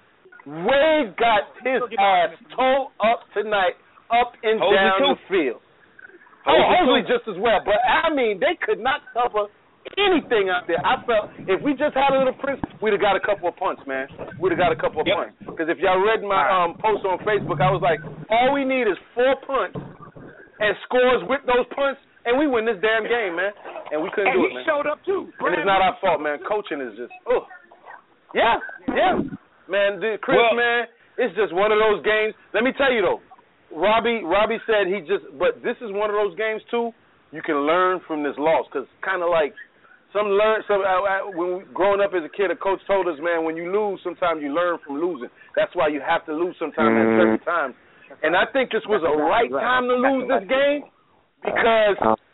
Wade got his ass towed up tonight, up and Hosley down too. the field. Oh, Hosley just as well. But, I mean, they could not cover anything out there. I felt if we just had a little Prince, we'd have got a couple of punts, man. We'd have got a couple of yep. punts. Because if y'all read my um, post on Facebook, I was like, all we need is four punts and scores with those punts, and we win this damn game, man. And we couldn't and do it, man. And he showed up, too. And it's not our fault, man. Coaching is just, oh. Yeah, yeah. Man, dude, Chris, well, man, it's just one of those games. Let me tell you, though. Robbie Robbie said he just, but this is one of those games too. You can learn from this loss because kind of like some learn. Some uh, when we, growing up as a kid, a coach told us, man, when you lose, sometimes you learn from losing. That's why you have to lose sometimes mm-hmm. at certain times. And I think this was a right time to lose this game because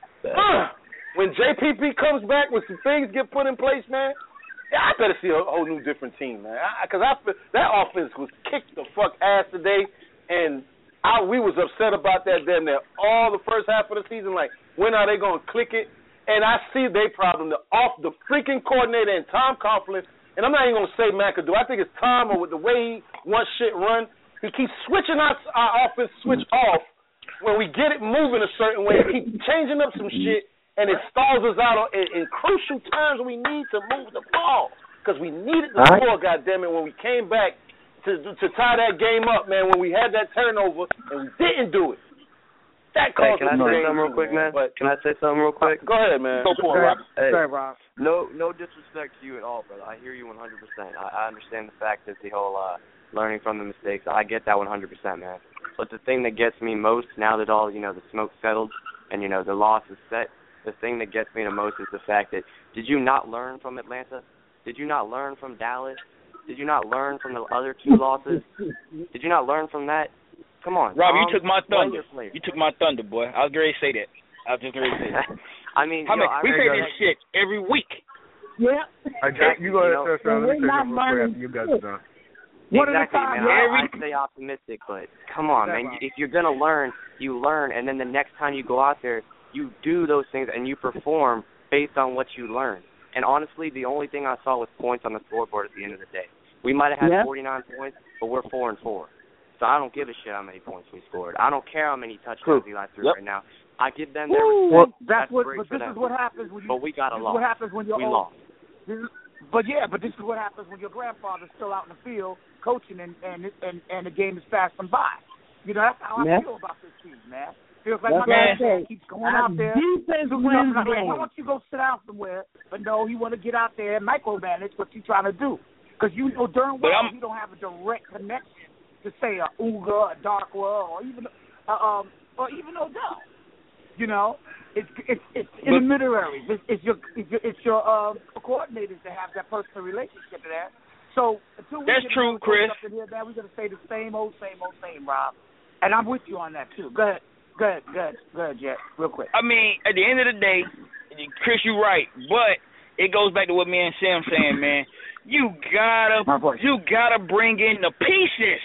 uh, when J P P comes back, when some things get put in place, man, yeah, I better see a whole new different team, man. Because I, I, that offense was kicked the fuck ass today, and. I, we was upset about that damn near all the first half of the season. Like, when are they going to click it? And I see their problem. The off the freaking coordinator and Tom Coughlin, and I'm not even going to say McAdoo. I think it's Tom or with the way he wants shit run. He keeps switching our, our offense switch off when we get it moving a certain way. He keeps changing up some shit, and it stalls us out in, in crucial times when we need to move the ball because we needed the ball, goddammit, when we came back. To, to tie that game up, man, when we had that turnover and we didn't do it. That hey, caused can I say something real quick, man? But, can I say something real quick? Go ahead, man. Go for it, Rob. Hey, Go ahead, Rob. No, no disrespect to you at all, brother. I hear you one hundred percent. I, I understand the fact that the whole uh, learning from the mistakes. I get that one hundred percent, man. But the thing that gets me most now that all, you know, the smoke settled and, you know, the loss is set, the thing that gets me the most is the fact that did you not learn from Atlanta? Did you not learn from Dallas? Did you not learn from the other two losses? Did you not learn from that? Come on. Rob, um, you took my thunder. You took my thunder, boy. I was going to say that. I was just going to say that. I mean, How you know, much, we say this that. shit every week. Yeah. Okay, you go ahead and start. Let me say something real quick after you guys are done. Exactly, man. I, I stay optimistic, but come on, man. If you're going to learn, you learn, and then the next time you go out there, you do those things and you perform based on what you learn. And honestly, the only thing I saw was points on the scoreboard at the end of the day. We might have had yeah. forty-nine points, but we're four and four. So I don't give a shit how many points we scored. I don't care how many touchdowns Eli threw yep. right now. I give them their respect. Well, that's, that's what. great But for this them. is what happens when you. But we got a loss. What happens when you're we old. lost. This is, but yeah, but this is what happens when your grandfather's still out in the field coaching, and and and, and the game is passing by. You know, that's how yeah. I feel about this team, man. Feels like that's my man keeps going out there. Defense so, wins like, games. why don't you go sit down somewhere? But no, you want to get out there and micromanage what you're trying to do. Because you know darn well you don't have a direct connection to, say, a Uga, a Darkwa, or even uh, um, or even Odell. You know, it's it's it's intermediaries. It's, it's your it's your, it's your uh, coordinators that have that personal relationship to that. So until we that's get true, Chris. Up in here, man, we're gonna say the same old, same old, same Rob. And I'm with you on that too. Go ahead, go ahead, go ahead, go ahead, Jet, real quick. I mean, at the end of the day, Chris, you're right, but it goes back to what me and Sam saying, man. You gotta, you gotta bring in the pieces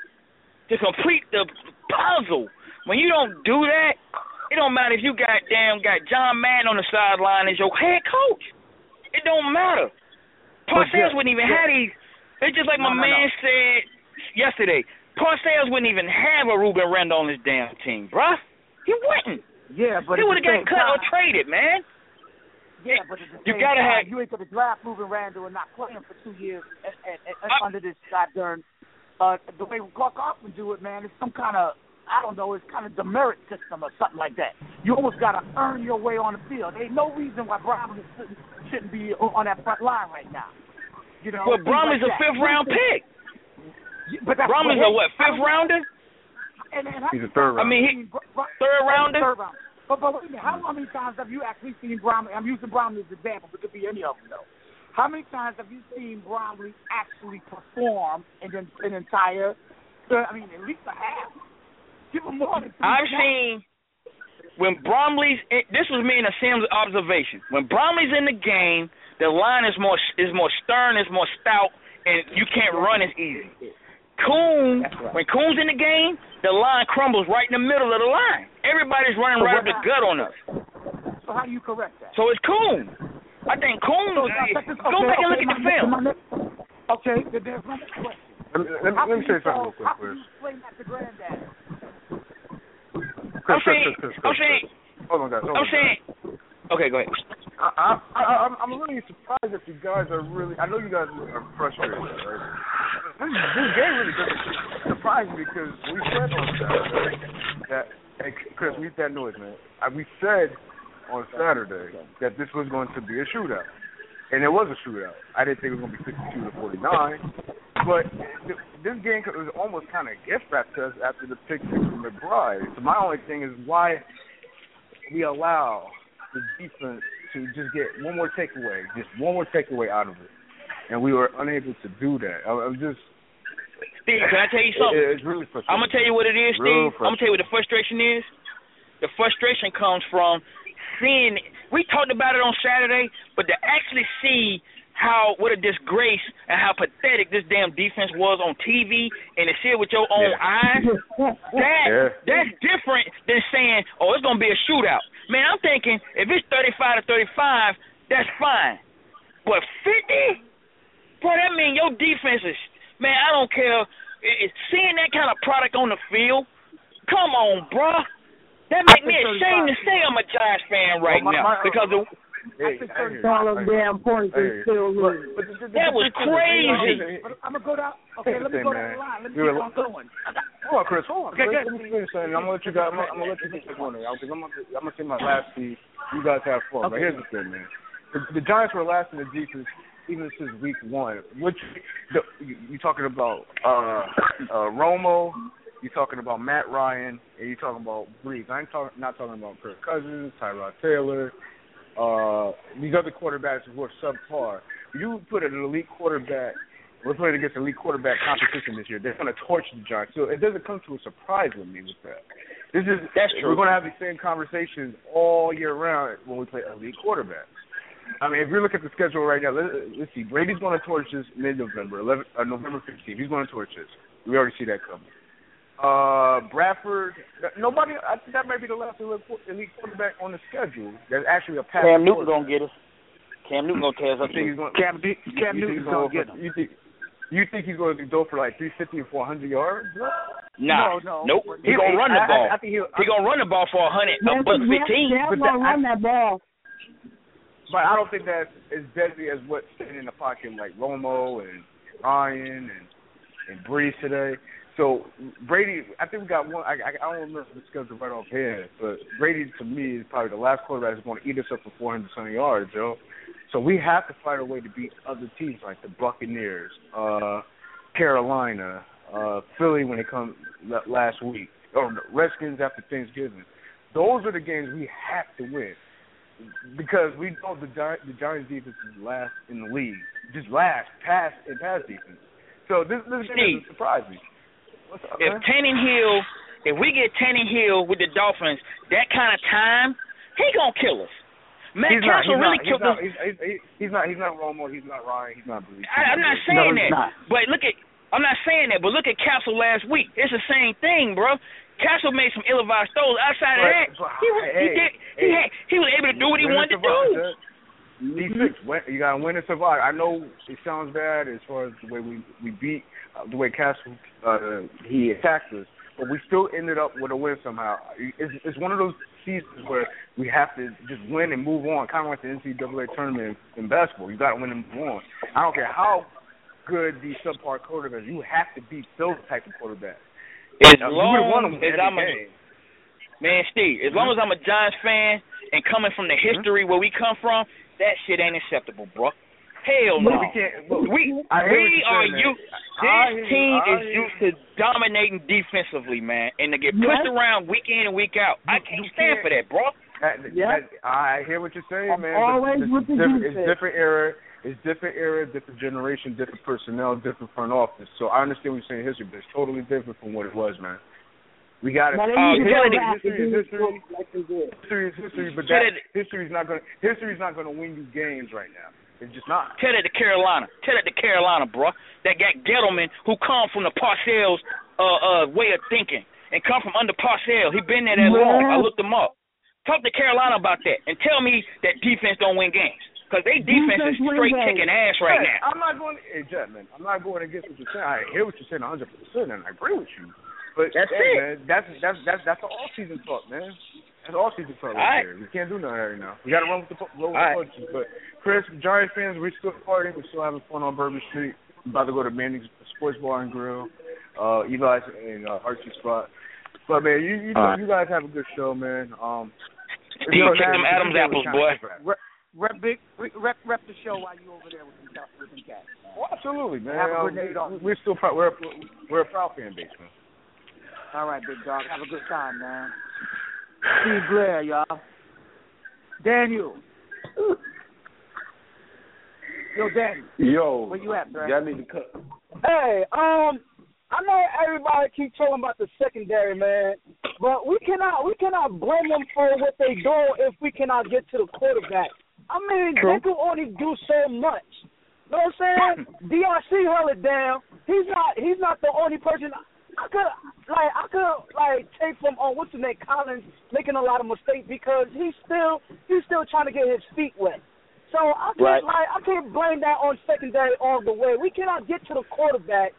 to complete the puzzle. When you don't do that, it don't matter if you got damn got John Madden on the sideline as your head coach. It don't matter. Parcells wouldn't even yeah. have these. It's just like my no, no, man no. said. yesterday. Parcells wouldn't even have a Ruben Randle on his damn team, bruh. He wouldn't. Yeah, but he would have got cut time, or traded, man. Yeah, but at the you same gotta time, have. You ain't gonna draft Ruben Randle and not play him for two years and, and, and, and uh, under this goddamn uh, the way Clark Hoffman do it, man. It's some kind of I don't know. It's kind of demerit system or something like that. You almost gotta earn your way on the field. There ain't no reason why Bromley shouldn't, shouldn't be on that front line right now. You know, but Bromley's like a fifth round pick. Yeah, but that's Bromley's a what? Fifth rounder? And, and He's a third rounder. I mean, he, third rounder. Third rounder. But, but wait a minute, how, how many times have you actually seen Bromley? I'm using Bromley as an example, but it could be any of them, though. How many times have you seen Bromley actually perform in an, an entire, uh, I mean, at least a half? Give him more than three I've snaps. seen when Bromley's, this was me and a Sims observation. When Bromley's in the game, the line is more is more stern, is more stout, and you can't run as easy. Coon, right. When Coon's in the game, the line crumbles right in the middle of the line. Everybody's running so right up the gut on us. So how do you correct that? So it's Coon. I think Coon. So, uh, okay, go back okay, and look my, at the film. My, my, okay, then there's one question. Let me, let me, let me say something real quick, How Chris. can you explain that to Granddad? Chris, I'm saying, Chris, Chris, Chris, I'm saying, hold on, guys. Hold I'm on, saying. Guys. Okay, go ahead. I, I, I, I'm, I'm really surprised that you guys are really. I know you guys are frustrated, right? This, this game really doesn't surprise me because we said on Saturday that. Hey, Chris, mute that noise, man. We said on Saturday that this was going to be a shootout, and it was a shootout. I didn't think it was going to be fifty-two to forty-nine, but th- this game was almost kind of gift wrapped to us after the pick six from McBride. So my only thing is why we allow the defense to just get one more takeaway, just one more takeaway out of it, and we were unable to do that. I, I was just. Steve, can I tell you something? It, it's really frustrating. I'm gonna tell you what it is, Steve. I'm gonna tell you what the frustration is. The frustration comes from seeing. We talked about it on Saturday, but to actually see how what a disgrace and how pathetic this damn defense was on T V, and to see it with your own yeah. eyes, that yeah. that's different than saying, "Oh, it's gonna be a shootout." Man, I'm thinking if it's thirty-five to thirty-five, that's fine. But fifty, bro, that means your defense is. Man, I don't care. It, seeing that kind of product on the field, come on, bruh. That make me ashamed to say I'm a Giants fan right well, my, now my, because of. Hey, all them damn points and still lose. That was crazy. I'm gonna go down. Okay, let me go down the line. Let me get on going. Hold on, Chris. Hold on. Okay, Chris, let me finish something. I'm gonna let you guys. I'm gonna, I'm gonna let you get this one because I'm gonna I'm gonna say my last piece. You guys have fun. Okay. But here's the thing, man. The, the Giants were last in the defense. Even since week one, which the, you, you talking about uh, uh, Romo, you talking about Matt Ryan, and you talking about Breeze. I ain't talk, not talking about Kirk Cousins, Tyrod Taylor, uh, these other quarterbacks who are subpar. You put an elite quarterback. We're playing against elite quarterback competition this year. They're going to torch the Giants. So it doesn't come to a surprise with me with that. This is that's true. We're going to have these same conversations all year round when we play elite quarterbacks. I mean, if you look at the schedule right now, let, let's see. Brady's going to torch this mid-November, eleven, uh, November fifteenth. He's going to torch this. We already see that coming. Uh, Bradford, nobody, I think that might be the last elite quarterback on the schedule. There's actually a pass. Cam Newton going to get us. Cam Newton going to tear us up. He's going, Cam, Cam Newton's going to get him. You think, you think he's going to go for like three fifty and four hundred yards? Nah, no, no. nope. He's going to run the ball. I, I, I think he'll, he's going to run the ball for one hundred, a buck fifteen. He's going to run that ball. But I don't think that's as deadly as what's sitting in the pocket like Romo and Ryan and and Brees today. So Brady, I think we got one. I, I, I don't remember the schedule right off here, but Brady to me is probably the last quarterback that's going to eat us up for four hundred something yards, yo. So we have to find a way to beat other teams like the Buccaneers, uh, Carolina, uh, Philly when it comes last week, or the Redskins after Thanksgiving. Those are the games we have to win. Because we know the Giants, the Giants defense is last in the league, just last pass and pass defense. So this this game doesn't surprise me. What's up, if man? Tannehill, if we get Tannehill with the Dolphins, that kind of time, he gonna kill us. Matt he's Castle not, really not, killed us. He's, he's, he's, he's not. He's not Romo. He's not Ryan. He's not Brees. I, I'm not saying no, that, not. but look at. I'm not saying that, but look at Castle last week. It's the same thing, bro. Castle made some ill-advised throws. Outside of but, that, but, he was hey, he did hey, he had he was able to do what he wanted to do. D six, you got to win and survive. I know it sounds bad as far as the way we we beat, uh, the way Castle uh, he attacked us, but we still ended up with a win somehow. It's, it's one of those seasons where we have to just win and move on, kind of like the N C double A tournament in, in basketball. You got to win and move on. I don't care how good these subpar quarterbacks, you have to beat those type of quarterbacks. As now, long as I'm a game. man, Steve, as long as I'm a Giants fan and coming from the history where we come from, that shit ain't acceptable, bro. Hell no. We can't. Look, we I hear we are saying, used. This team is used to dominating defensively, man, and to get Yes. pushed around week in and week out. I can't You stand can't- for that, bro. That, Yeah. that, I hear what you're saying, I'm man. always but with it's, the different, defense. it's different era. It's different era, different generation, different personnel, different front office. So I understand what you're saying history, but it's totally different from what it was, man. We got it. Now, they Uh, need to tell go it- back history and is do history. it like they did. History is history, but Tell that it- history's not going. History's not going to win you games right now. It's just not. Tell that to Carolina. Tell that to Carolina, bro. That got Gettleman who come from the Parcells uh, uh, way of thinking and come from under Parcells. He been there that long. I looked him up. Talk to Carolina about that and tell me that defense don't win games because they defense, Defense is win straight games. kicking ass right Hey, now. I'm not going. Hey, Jet, man, I'm not going against what you're saying. I hear what you're saying one hundred percent, and I agree with you. But That's hey, it. man, that's that's that's that's the all season talk, man. That's all season talk right, Right. there. We can't do nothing right now. We got to run with the roll with Right. the punches. But Chris, Giants fans, we're still partying. We're still having fun on Bourbon Street. I'm about to go to Manning's Sports Bar and Grill, uh, Eli's and uh, Archie's spot. But man, you you, Right. you guys have a good show, man. Um, Steve, you know, check now, them you Adams know apples, what boy. kind of- Rep, rep big, rep, rep the show while you over there with some with some cats. Well, absolutely, man. Have a Um, grenade on. we're still proud. We're we're a proud fan base, man. All right, big dog. Have a good time, man. Steve Blair, y'all. Daniel. Yo, Daniel. Yo, Where you at, bro? y'all need to cut. Hey, um, I know everybody keep talking about the secondary, man, but we cannot we cannot blame them for what they do if we cannot get to the quarterback. I mean, True. they can only do so much. You know what I'm saying? D R C held it down. He's not he's not the only person. I could like I could like take from on what's his name, Collins making a lot of mistakes because he's still he's still trying to get his feet wet. So I can't Right. like I can't blame that on secondary all the way. We cannot get to the quarterback.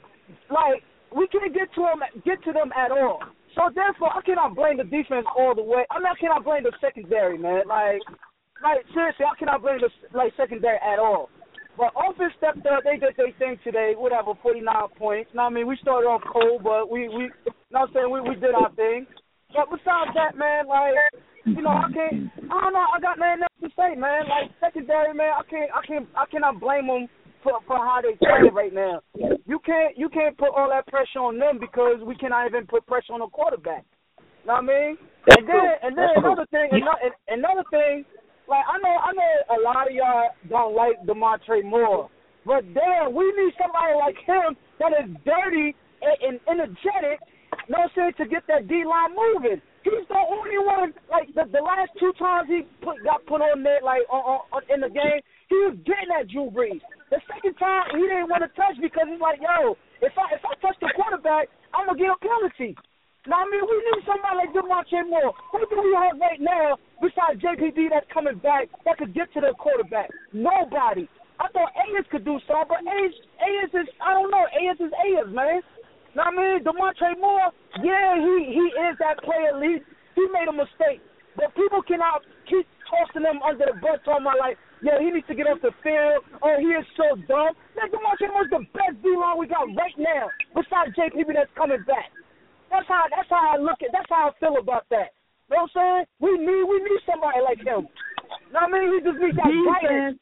Like we can't get to him get to them at all. So therefore I cannot blame the defense all the way. I mean I cannot blame the secondary, man. Like like seriously, I cannot blame the like secondary at all. But offense stepped up. They did their thing today. Whatever, forty-nine points. Now, I mean, we started off cold, but we, we, not saying we, we did our thing. But besides that, man, like, you know, I can't. I don't know. I got nothing else to say, man. Like secondary, man, I can't. I can't. I cannot blame them for for how they play right now. You can't. You can't put all that pressure on them because we cannot even put pressure on the quarterback. You know what I mean? That's and then, true. and then That's another true. thing. Another, another thing. Like I know, I know a lot of y'all don't like DeMontre Moore, but damn, we need somebody like him that is dirty and, and energetic. You know what I'm saying, to get that D line moving. He's the only one. Like the, the last two times he put, got put on there, like on, on, on, in the game, he was getting at Drew Brees. The second time he didn't want to touch because he's like, yo, if I if I touch the quarterback, I'm gonna get a penalty. Now, I mean, we need somebody like DeMontre Moore. Who do we have right now besides J P D that's coming back that could get to the quarterback? Nobody. I thought Ayers could do something, but Ayers, Ayers is, I don't know, Ayers is Ayers, man. Now, I mean, DeMontre Moore, yeah, he, he is that player lead. He made a mistake. But people cannot keep tossing him under the bus talking about, like, yeah, he needs to get off the field. Oh, he is so dumb. Man, DeMontre Moore's the best D-line we got right now besides J P D that's coming back. That's how that's how I look at that's how I feel about that. You know what I'm saying? We need we need somebody like him. You know what I mean? We just need that guidance.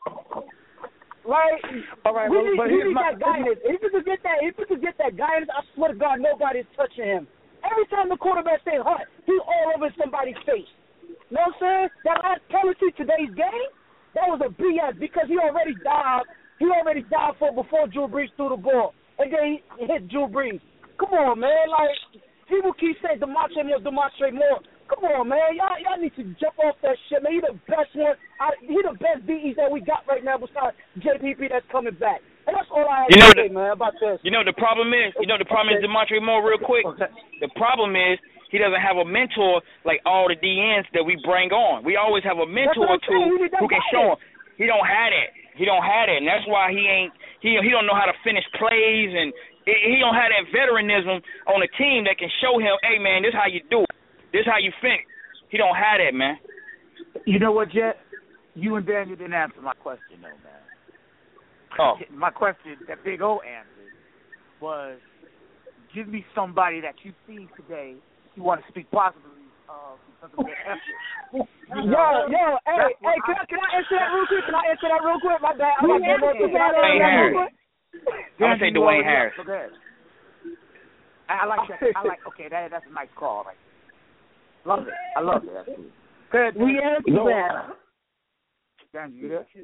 Right? All right, we well, need, but we here's need my- that guidance. If we could get that if we could get that guidance, I swear to God nobody's touching him. Every time the quarterback stays hot, he all over somebody's face. You know what I'm saying? That last penalty today's game, that was a B S because he already died. He already died for before Drew Brees threw the ball. And then he hit Drew Brees. Come on, man. Like people keep saying DeMontre Moore, DeMontre Moore. Come on, man. Y'all, y'all need to jump off that shit, man. He the best one. I, he the best D Es that we got right now besides J P P that's coming back. And that's all I have You know to say, the- man, about this. You know the problem is, you know the problem is DeMontre Moore real quick. The problem is he doesn't have a mentor like all the D Ns that we bring on. We always have a mentor or That's what I'm saying. two We need that who can show him. He don't have it. He don't have it, and that's why he ain't. He he don't know how to finish plays, and he don't have that veteranism on the team that can show him, hey man, this how you do it. This how you finish. He don't have that, man. You know what, Jet? You and Daniel didn't answer my question, though, man. Oh. My question, that big O answer, was give me somebody that you've seen today you want to speak positively of because of their effort. Yo, yo, hey, hey, can I, can I answer that real quick? Can I answer that real quick? My bad. I'm going to go to that real quick. I'm going to say Dwayne Harris. So good. I, I like that. I like, okay, that that's a nice call. Like, love it. I love it. That's cool. Good. We answer no. that. Dan, you there?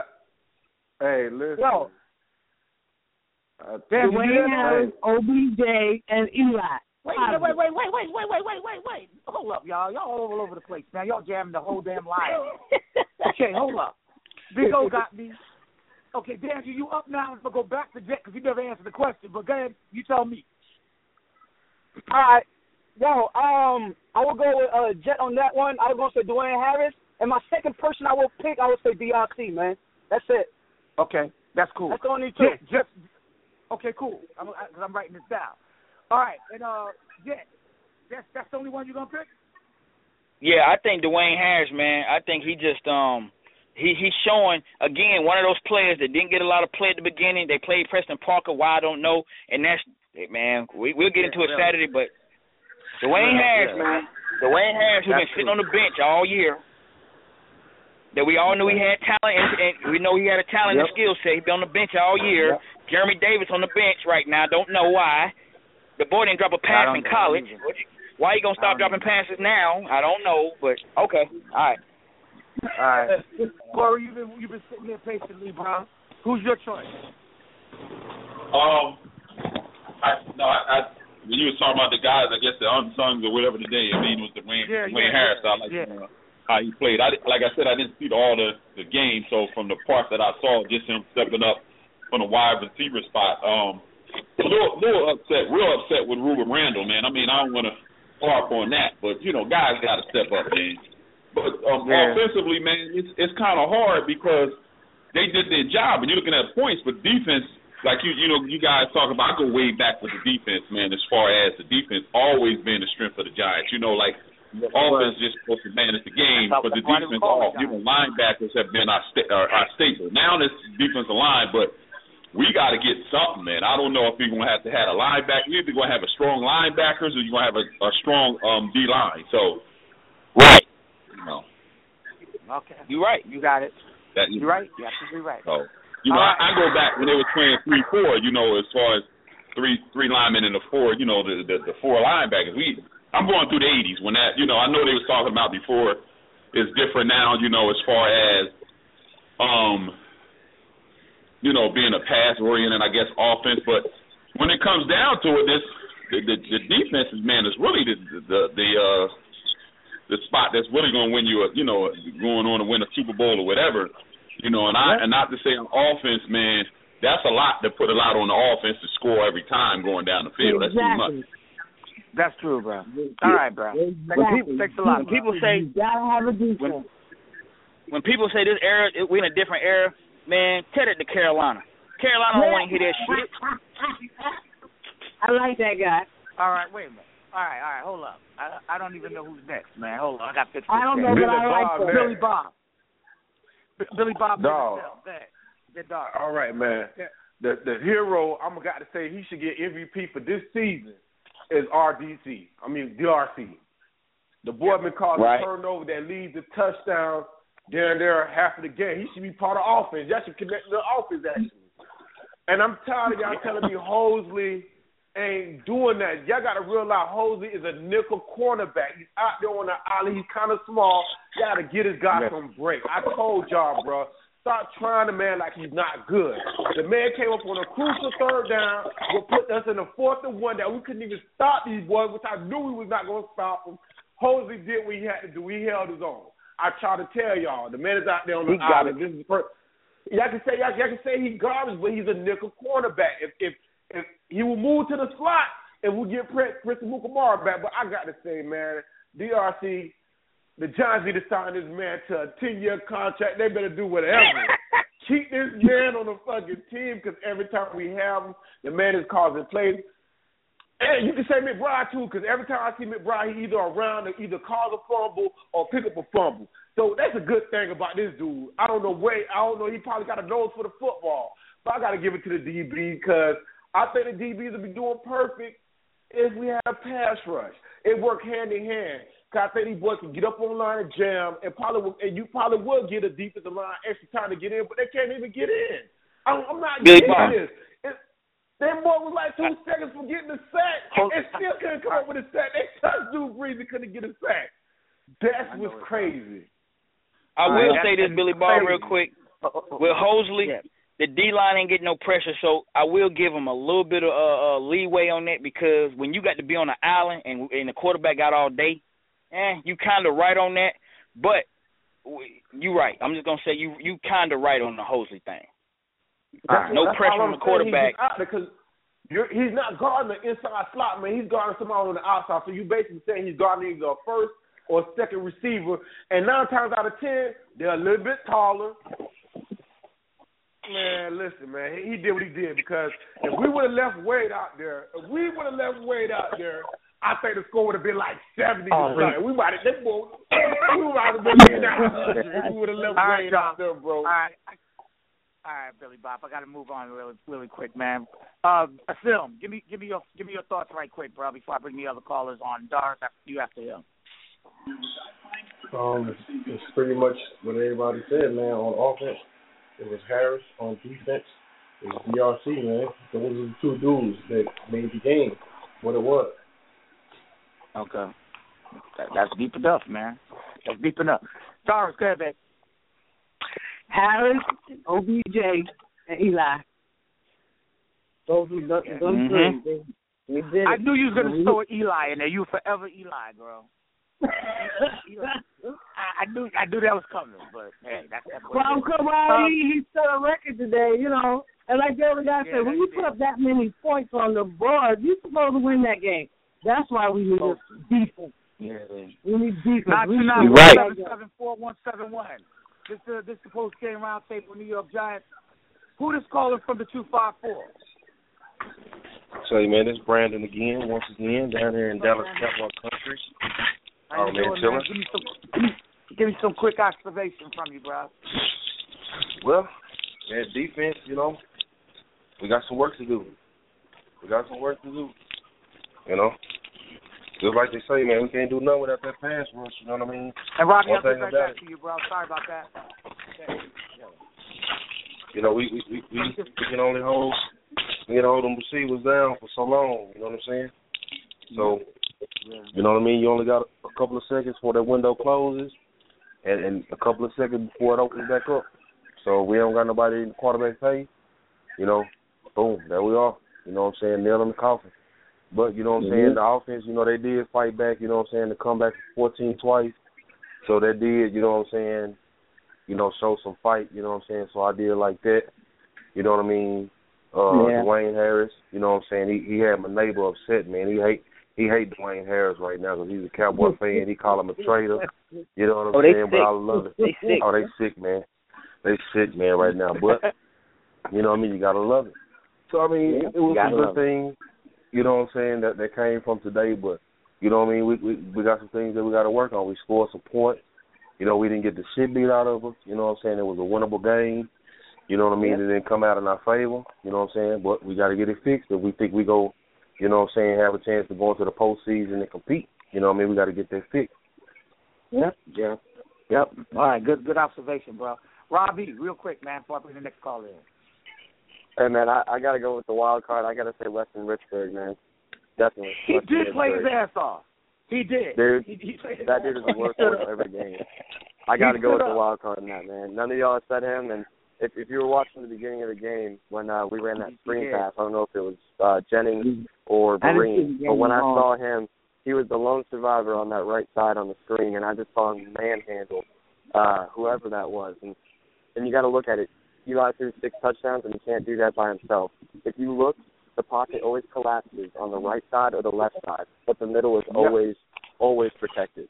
Hey, listen. Yo. Uh, Dwayne Harris, O B J, and Eli. Wait, wait, wait, wait, wait, wait, wait, wait, wait, wait, wait. Hold up, y'all. Y'all all over the place, man. Y'all jamming the whole damn line. Okay, hold up. Big O got me. Okay, Dan, you up now? I'm going to go back to Jet because you never answered the question. But go ahead. You tell me. All right. Yo, um, I will go with uh, Jet on that one. I was going to say Dwayne Harris. And my second person I will pick, I would say D R C, man. That's it. Okay, that's cool. That's the only two. Jet, Jet, okay, cool. I'm, I, I'm writing this down. All right, and uh, Jet, that's that's the only one you're gonna pick? Yeah, I think Dwayne Harris, man. I think he just um he he's showing again one of those players that didn't get a lot of play at the beginning. They played Preston Parker, why I don't know, and that's man. We we'll get into it Saturday, but Dwayne Harris, man. Dwayne Harris, who's been sitting on the bench all year. That we all knew he had talent, and, and we know he had a talent yep. and skill set. He's been on the bench all year. Yep. Jeremy Davis on the bench right now. Don't know why. The boy didn't drop a pass in college. Why he gonna stop dropping passes now? I don't know, but okay. All right. All right. Corey, you've been you've been sitting there patiently, bro. Who's your choice? Um, I, no, I, I when you was talking about the guys, I guess the unsungs or whatever today. I mean, it was Dwayne yeah, Dwayne yeah, Harris. Yeah, I like. yeah. You know, how he played. I, like I said, I didn't see all the, the game, so from the parts that I saw, just him stepping up from the wide receiver spot, um, a little, little upset, real upset with Ruben Randall, man. I mean, I don't want to harp on that, but, you know, guys got to step up, man. But um, yeah. offensively, man, it's, it's kind of hard because they did their job, and you're looking at points, but defense, like you you know, you guys talk about, I go way back with the defense, man, as far as the defense always being the strength of the Giants. You know, like, the offense just supposed to manage the game, but the defense off. You know, linebackers have been our, sta- our, our staple. Now this defensive line, but we got to get something, man. I don't know if we're going to have to have a linebacker. You're either going to have a strong linebackers or you're going to have a, a strong um, D line. So, right. You know. Okay. You're right. You got it. That, you're right. You're absolutely right. So, you know, right. I, I go back when they were playing three four, you know, as far as three three linemen and the four, you know, the the, the four linebackers. We I'm going through the eighties when that, you know, I know they was talking about before. It's different now, you know, as far as, um, you know, being a pass-oriented, I guess, offense. But when it comes down to it, this the, the, the defense, man, is really the the the, uh, the spot that's really going to win you, a, you know, going on to win a Super Bowl or whatever. You know, and I and not to say on offense, man, that's a lot to put a lot on the offense to score every time going down the field. That's too much. That's true, bro. All right, bro. Exactly. People, thanks a lot. When people say, you gotta have a defense. When, when people say this era, we're in a different era, man, tell it to Carolina. Carolina don't want to hear that shit. I like that guy. All right, wait a minute. All right, all right, hold up. I I don't even know who's next, man. Hold on, I got fifty. I don't know, but I like Bob, Billy Bob. B- Billy Bob. Dog. The dog. All right, man. Yeah. The the hero, I'm got to say he should get M V P for this season. Is R D C. I mean, D R C. The boy been causing right. turnover that leads to touchdowns during there half of the game. He should be part of offense. Y'all should connect to the offense, actually. And I'm tired of y'all telling me Hosley ain't doing that. Y'all got to realize Hosley is a nickel cornerback. He's out there on the island. He's kind of small. Y'all got to get his guy some break. I told y'all, bro. Stop trying the man like he's not good. The man came up on a crucial third down, will put us in the fourth and one that we couldn't even stop these boys, which I knew we was not going to stop them. Hosley did what he had to do. He held his own. I try to tell y'all, the man is out there on the he island. This is the first. Y'all can say y'all, y'all can say he's garbage, but he's a nickel cornerback. If if if he will move to the slot, and we'll get Prince Mukamara back. But I got to say, man, D R C. the Giants need to sign this man to a ten-year contract. They better do whatever. Keep this man on the fucking team because every time we have him, the man is causing plays. And you can say McBride, too, because every time I see McBride, he either around or either cause a fumble or pick up a fumble. So that's a good thing about this dude. I don't know where, I don't know, he probably got a nose for the football. But I got to give it to the D B because I think the D Bs will be doing perfect if we had a pass rush. It worked hand in hand. Cause I think these boys can get up on the line and jam, and probably and you probably will get a defensive line extra time to get in, but they can't even get in. I'm, I'm not getting this. It, that boy was like two seconds from getting the sack, and still couldn't come up with a sack. They touched Drew Brees and couldn't get a sack. That was crazy. I will right, say this, Billy Ball, real quick. With Hosley, yeah. the D-line ain't getting no pressure, so I will give him a little bit of uh, uh, leeway on that because when you got to be on the island and, and the quarterback got all day, eh, you kind of right on that. But you right. I'm just going to say you you kind of right on the Hosley thing. Right. No that's pressure on the quarterback. He's because you're, he's not guarding the inside slot, man. He's guarding somebody on the outside. So you basically saying he's guarding either a first or second receiver. And nine times out of ten, they're a little bit taller. Man, listen, man, he, he did what he did because if we would have left Wade out there, if we would have left Wade out there, I think the score would have been like seventy or something. We might have, they both, we might have been looking at if we would have left Wade right, out there, bro. All right, all right, Billy Bob, I got to move on really, really quick, man. Uh, Film, give me, give me your, give me your thoughts right quick, bro, before I bring the other callers on. Doris, you after him. Um, it's, it's pretty much what everybody said, man. On offense, it was Harris. On defense, it was D R C, man. Those are the two dudes that made the game what it was. Okay. That, that's deep enough, man. That's deep enough. Doris, go ahead, babe. Harris, O B J, and Eli. Those are those mm-hmm. three. They, they did I knew you was going to throw Eli in there. You were forever Eli, bro. Eli. I, I knew I knew that was coming, but hey, that's that. Well, come on, um, he, he set a record today, you know. And like the other guy yeah, said, when you put up that many points on the board, you're supposed to win that game. That's why we need oh. defense. Yeah, we need defense. Not we tonight. Right. seven seven four one seven one. This uh, this the post game roundtable. New York Giants. Who this calling from the two five four? So, man, this Brandon again, once again, down here in Dallas Cowboy Country. How you doing, man? Give me, some, give, me, give me some quick observation from you, bro. Well, man, defense, you know, we got some work to do. We got some work to do. You know, just like they say, man, we can't do nothing without that pass rush. You know what I mean? And Robbie, I'll get right back to you, bro. Sorry about that. You know, we we, we, we, we can only hold we can hold them receivers down for so long. You know what I'm saying? So, you know what I mean? You only got a couple of seconds before that window closes, and, and a couple of seconds before it opens back up. So we don't got nobody in the quarterback pay. You know, boom, there we are. You know what I'm saying? Nail in the coffin. But, you know what I'm saying, the offense, you know, they did fight back, you know what I'm saying, to come back fourteen twice. So they did, you know what I'm saying, you know, show some fight, you know what I'm saying. So I did like that. You know what I mean? Uh, yeah. Dwayne Harris, you know what I'm saying, he he had my neighbor upset, man. He hate he hate Dwayne Harris right now because he's a Cowboy fan. He call him a traitor. You know what I'm oh, saying? But sick. I love it. They sick. Oh, they sick, man. They sick, man, right now. But, you know what I mean, you got to love it. So, I mean, yeah, it was a good thing. You know what I'm saying, that, that came from today, but, you know what I mean, we, we we got some things that we got to work on. We scored some points. You know, we didn't get the shit beat out of us. You know what I'm saying? It was a winnable game. You know what I mean? Yeah. It didn't come out in our favor. You know what I'm saying? But we got to get it fixed. If we think we go, you know what I'm saying, have a chance to go into the postseason and compete, you know what I mean? We got to get that fixed. Yep, yeah. Yep. All right, good good observation, bro. Robbie, real quick, man, before I bring the next call in. Hey, man, I, I got to go with the wild card. I got to say Weston Richburg, man. Definitely. He Weston did Richburg. play his ass off. He did. Dude, he, he that dude is the worst one of every game. I got to go with the wild card in that, man. None of y'all said him, and if if you were watching the beginning of the game when uh, we ran that screen pass, I don't know if it was uh, Jennings or Vereen, but when I saw him, he was the lone survivor on that right side on the screen, and I just saw him manhandle uh, whoever that was. And, and you got to look at it. Eli threw six touchdowns, and he can't do that by himself. If you look, the pocket always collapses on the right side or the left side, but the middle is always, always protected.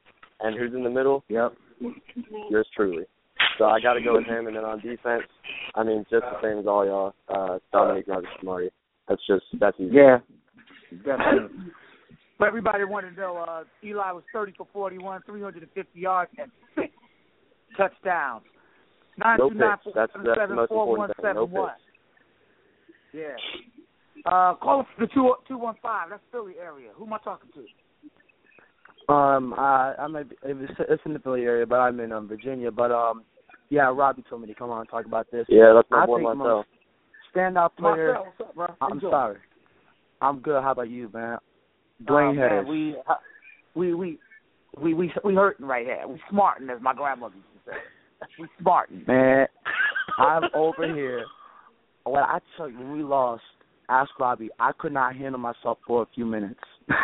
And who's in the middle? Yep. Yours truly. So I got to go with him. And then on defense, I mean, just the same as all y'all. Uh, Dominique Marcus-Marty. That's just that's easy. Yeah. Definitely. But everybody wanted to know, uh, Eli was thirty for forty-one, three hundred fifty yards, and six touchdowns. nine two nine four seven seven four one seven one. Yeah. Uh, call us the two two one five. That's Philly area. Who am I talking to? Um, I I might be, it's, it's in the Philly area, but I'm in um, Virginia. But um, yeah, Robbie told me to come on and talk about this. Yeah, that's my I boy think Marcel. Standout player. Marcel, what's up, bro? I'm Enjoy. sorry. I'm good. How about you, man? Dwayne uh, Harris. Man, we, uh, we we we we we hurting right here. We smarting, as my grandmother used to say. We smarting. Man, I'm over here. When I tell you, when we lost, ask Robbie, I could not handle myself for a few minutes.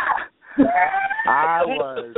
I was,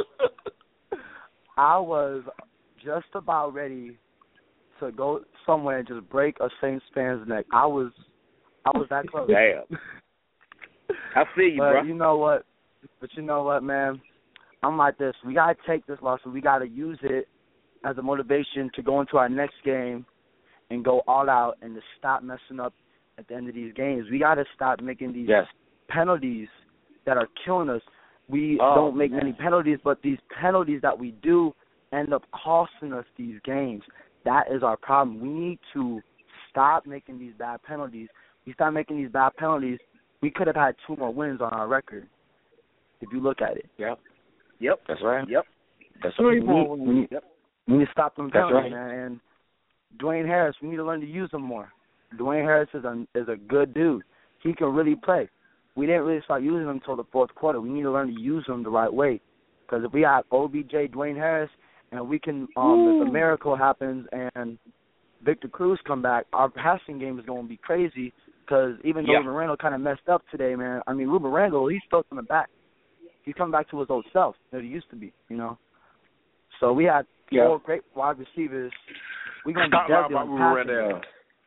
I was just about ready to go somewhere and just break a Saints fan's neck. I was, I was that close. Damn. I see you, but bro. you know what? But you know what, man? I'm like this. We gotta take this loss and we gotta use it as a motivation to go into our next game and go all out and to stop messing up at the end of these games. We got to stop making these yes. penalties that are killing us. We oh, don't make man. many penalties, but these penalties that we do end up costing us these games. That is our problem. We need to stop making these bad penalties. We stop making these bad penalties, we could have had two more wins on our record if you look at it. Yep. Yep. That's right. Yep. That's Three right. more wins. We need, yep. we need to stop them That's penalties, right. man. And Dwayne Harris, we need to learn to use him more. Dwayne Harris is a, is a good dude. He can really play. We didn't really start using him until the fourth quarter. We need to learn to use him the right way. Because if we have O B J, Dwayne Harris, and we can, um, if a miracle happens and Victor Cruz come back, our passing game is going to be crazy. Because even though yeah. Ruben Randall kind of messed up today, man, I mean, Ruben Randall, he's still coming back. He's coming back to his old self that he used to be, you know. So we had yeah. four great wide receivers. We're going to Stop be deadly lying on about passing. Ruben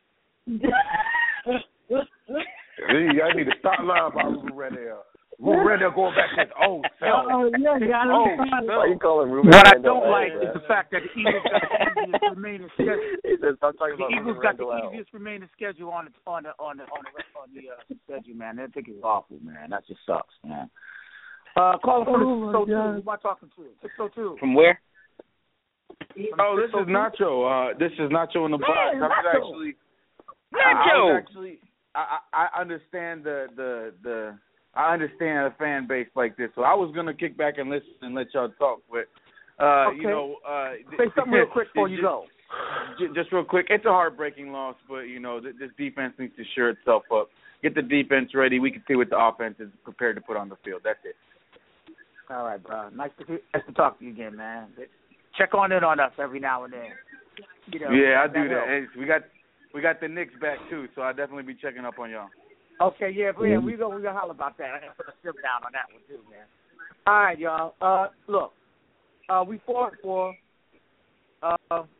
Randall. I need to stop lying about Ruben Randall. Ruben Randall going back to his old self. Oh, yeah, yeah, I old self. Why you calling Ruben What Randall I don't out, like man? is the fact that the Eagles got the easiest remaining schedule. He said, stop talking The about Eagles Ruben got the Randall out. easiest remaining schedule on the on the on the on the, on the uh, schedule, man. That thing is awful, man. That just sucks, man. Uh, call from Oh, the six oh two. Who am I talking to? six oh two. From where? Oh, this is Nacho. Uh, this is Nacho in the box. Hey, I was Nacho. actually, Nacho. I was actually, I, I I understand the the the I understand a fan base like this, so I was gonna kick back and listen and let y'all talk, but uh, Okay. you know, uh, Say something real quick before you just, go. Just, just real quick, it's a heartbreaking loss, but you know, th- this defense needs to shore itself up. Get the defense ready. We can see what the offense is prepared to put on the field. That's it. All right, bro. Nice to nice to talk to you again, man. Check on in on us every now and then. You know, yeah, I do that. helps. Hey, we got we got the Knicks back too, so I definitely be checking up on y'all. Okay, yeah, but yeah, we go we gonna holler about that. I gotta put a sip down on that one too, man. All right, y'all. Uh, look, uh, we four and four. Uh,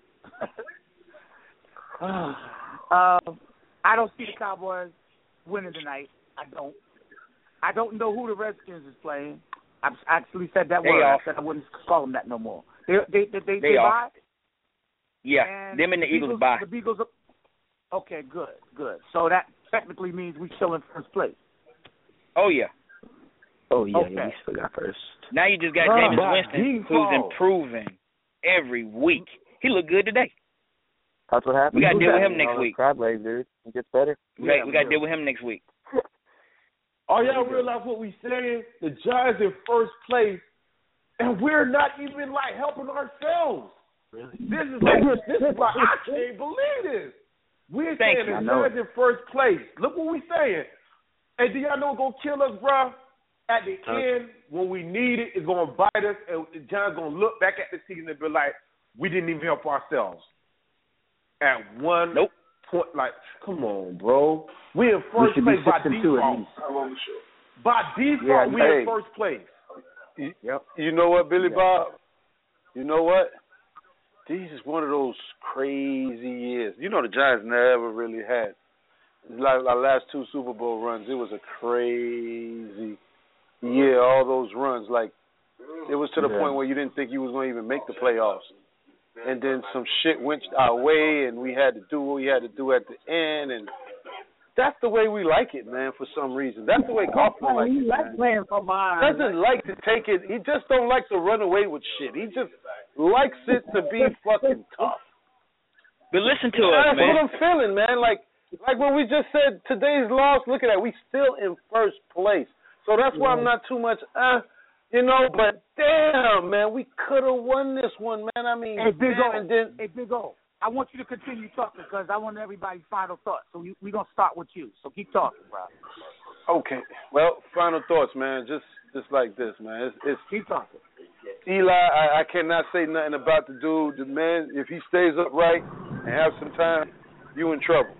uh, I don't see the Cowboys winning tonight. I don't. I don't know who the Redskins is playing. I've actually said that They word. off. I said I wouldn't call them that no more. They they they they, They they off. bye? Yeah, And them and the Eagles bye. The Eagles are, okay, good, good. So that technically means we still in first place. Oh yeah. Oh, yeah, Okay. yeah, we still got first. Now you just got Bro, Jameis by Winston, default. who's improving every week. He looked good today. That's what happens. We gotta Who's deal with that? him next All those week. Crab legs, dude. He gets better. We Yeah, got we got to we deal do. with him next week. Are y'all realize what we saying? The Giants in first place, and we're not even like helping ourselves. Really? This is like, this is like I can't believe this. We're Thank saying you. the I know Giants in first place. Look what we saying. And do y'all know what's gonna kill us, bro? At the Huh? end, when we need it, it's gonna bite us, and the Giants gonna look back at the season and be like, we didn't even help ourselves. At one Nope. point, like, come on, bro. We in We first should be place by six and two at default. least. By default, Yeah, we hey. in first place. You, Yep. you know what, Billy Yeah. Bob? You know what? This is one of those crazy years. You know the Giants never really had. Like our last two Super Bowl runs, it was a crazy year. All those runs, like it was to the Yeah. point where you didn't think you was going to even make the playoffs. And then some shit went our way, and we had to do what we had to do at the end, and that's the way we like it, man, for some reason. That's the way Coughlin likes He it, likes man. playing for mine. Doesn't like to take it. He just don't like to run away with shit. He just likes it to be fucking tough. But listen to That's us, man. what I'm feeling, man. Like, like what we just said, today's loss, look at that. We still in first place. So that's why I'm not too much, uh, you know, but damn, man, we could have won this one, man. I mean, Hey, Big damn, O. and then, Hey, Big O. I want you to continue talking because I want everybody's final thoughts. So we're we going to start with you. So keep talking, bro. okay. Well, final thoughts, man. Just just like this, man. It's, it's Keep talking. Eli, I, I cannot say nothing about the dude. The man, if he stays upright and have some time, you in trouble.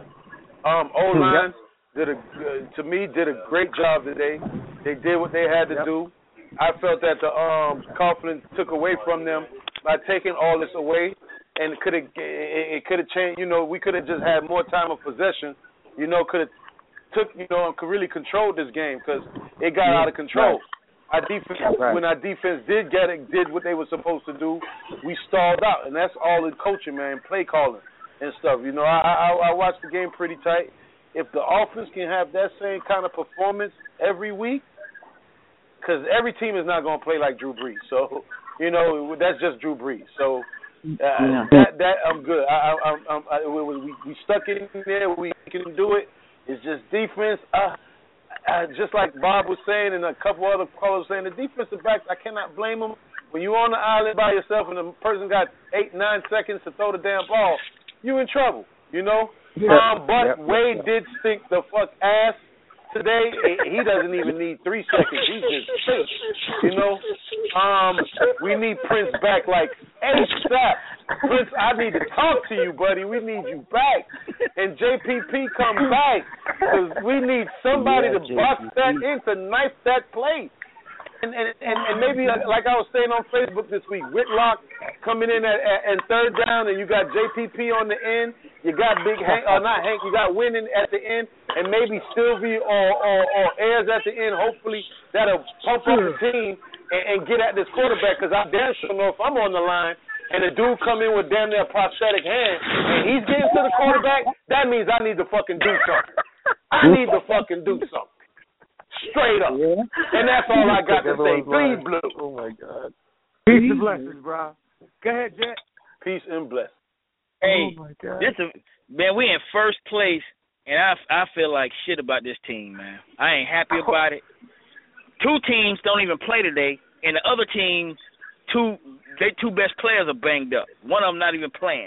Um, O-line did a uh, to me did a great job today. They did what they had to Yep. do. I felt that the um, Coughlin took away from them by taking all this away, and it could have it could have changed. You know, we could have just had more time of possession. You know, could have took you know and could really control this game because it got out of control. Our defense, Right. when our defense did get it, did what they were supposed to do, we stalled out, and that's all in coaching, man, play calling and stuff. You know, I, I I watched the game pretty tight. If the offense can have that same kind of performance every week, because every team is not going to play like Drew Brees, so you know that's just Drew Brees. So uh, Yeah. that that I'm good. I, I, I, I, we, we stuck it in there. We can do it. It's just defense. Uh, Uh, just like Bob was saying and a couple other callers saying, the defensive backs, I cannot blame them. When you're on the island by yourself and the person got eight, nine seconds to throw the damn ball, you in trouble, you know? Yep. Um, but Yep. Wade did stink the fuck ass today. He doesn't even need three seconds. He just stinks, you know? Um, we need Prince back like ASAP. Prince, I need to talk to you, buddy. We need you back. And J P P come back because we need somebody Yeah, to box J P P. that in to knife that play. And and, and, and maybe, uh, like I was saying on Facebook this week, Whitlock coming in at, at, at third down, and you got J P P on the end. You got Big Hank, or not Hank, you got Winning at the end, and maybe Sylvie or, or, or Ayers at the end. Hopefully that'll pump up the team and, and get at this quarterback because I damn sure know if I'm on the line and a dude come in with damn near prosthetic hand and he's getting to the quarterback, that means I need to fucking do something. I need to fucking do something. Straight up. Yeah. And that's all I got to say. Bleed blue. Oh, my God. Peace and blessings, bro. Go ahead, Jet. Peace and blessings. Hey, Oh, my God. this a, man, we in first place, and I, I feel like shit about this team, man. I ain't happy about it. Two teams don't even play today, and the other team, two they two best players are banged up. One of them not even playing.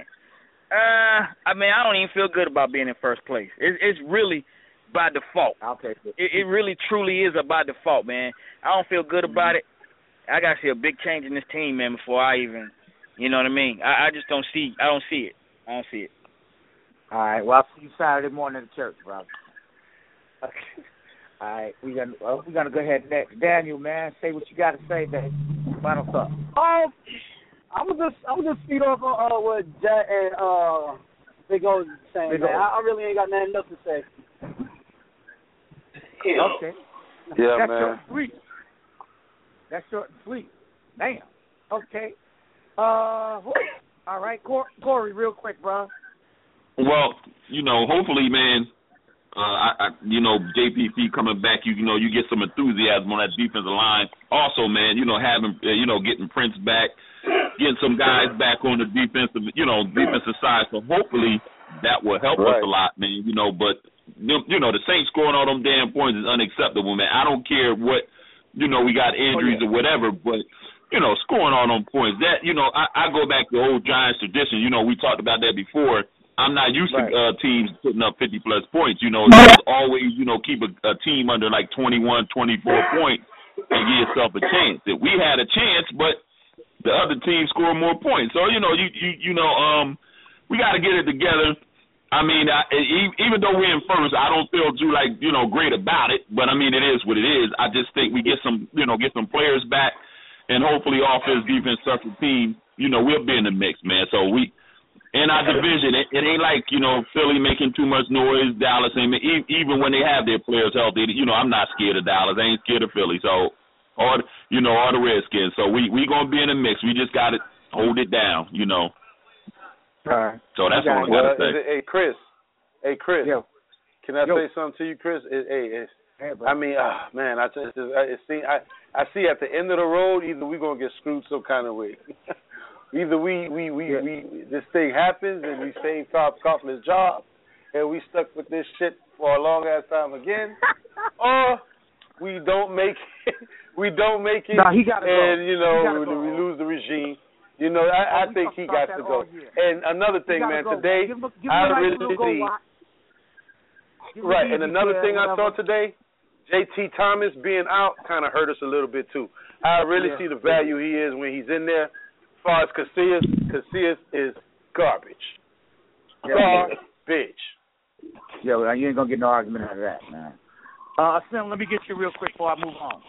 Uh, I mean, I don't even feel good about being in first place. It, it's really by default. I'll take it. It, it really, truly is a by default, man. I don't feel good about it. I got to see a big change in this team, man, before I even, you know what I mean? I, I just don't see, I don't see it. I don't see it. All right. Well, I'll see you Saturday morning at the church, bro. Okay. All right. We're going uh, we gonna go ahead next. Daniel, man, say what you got to say, man. Final thought. Um, I was just I was just feed off on uh, what Jet and uh, Big O was saying. Big Man. O. I, I really ain't got nothing else to say. Okay. Yeah, That's man. short and sweet. That's short and sweet. Damn. Okay. Uh, all right, Cor- Corey, real quick, bro. Well, you know, hopefully, man, uh, I, I, you know, J P P coming back, you, you know, you get some enthusiasm on that defensive line. Also, man, you know, having, uh, you know, getting Prince back, getting some guys back on the defensive, you know, defensive side. So hopefully that will help Right. us a lot, man. You know, but you know, the Saints scoring all them damn points is unacceptable, man. I don't care what, you know, we got injuries Oh, yeah. or whatever, but you know, scoring all them points. That, you know, I, I go back to old Giants tradition. You know, we talked about that before. I'm not used Right. to uh, teams putting up fifty plus points. You know, it's always, you know, keep a, a team under like twenty-one, twenty-four points and give yourself a chance. If we had a chance, but the other team scored more points. So, you know, you you, you know, um, we got to get it together. I mean, I, even though we're in first, I don't feel too like, you know, great about it. But I mean, it is what it is. I just think we get some, you know, get some players back, and hopefully offense, defense, special team, you know, we'll be in the mix, man. So we, in our division, it, it ain't like, you know, Philly making too much noise, Dallas, ain't, even when they have their players healthy, you know, I'm not scared of Dallas. I ain't scared of Philly. So or you know, or the Redskins. So we we gonna be in the mix. We just gotta hold it down, you know. All right. So that's all I well, gotta say. it, hey, Chris. Hey, Chris. Yo. Can I Yo. say something to you, Chris? It, hey, it's, Hey, I mean, uh, man, I just, it seem, I, I see at the end of the road, either we gonna get screwed some kind of way. Either we, we, we, yeah. we, this thing happens and we save Top Coughlin's job, and we stuck with this shit for a long ass time again, or we don't make it. We don't make it, nah, he gotta and go. you know we, go. we lose the regime. You know, I, oh, I think he got to go. Year. And another thing, man, go. today give him, give him I right really see. Right, and another thing I saw today, J T Thomas being out kind of hurt us a little bit too. I really yeah. see the value he is when he's in there. As far as Casillas, Casillas is garbage. Yeah. Garbage. Yeah, well, you ain't gonna get no argument out of that, man. Uh, Sim, let me get you real quick before I move on.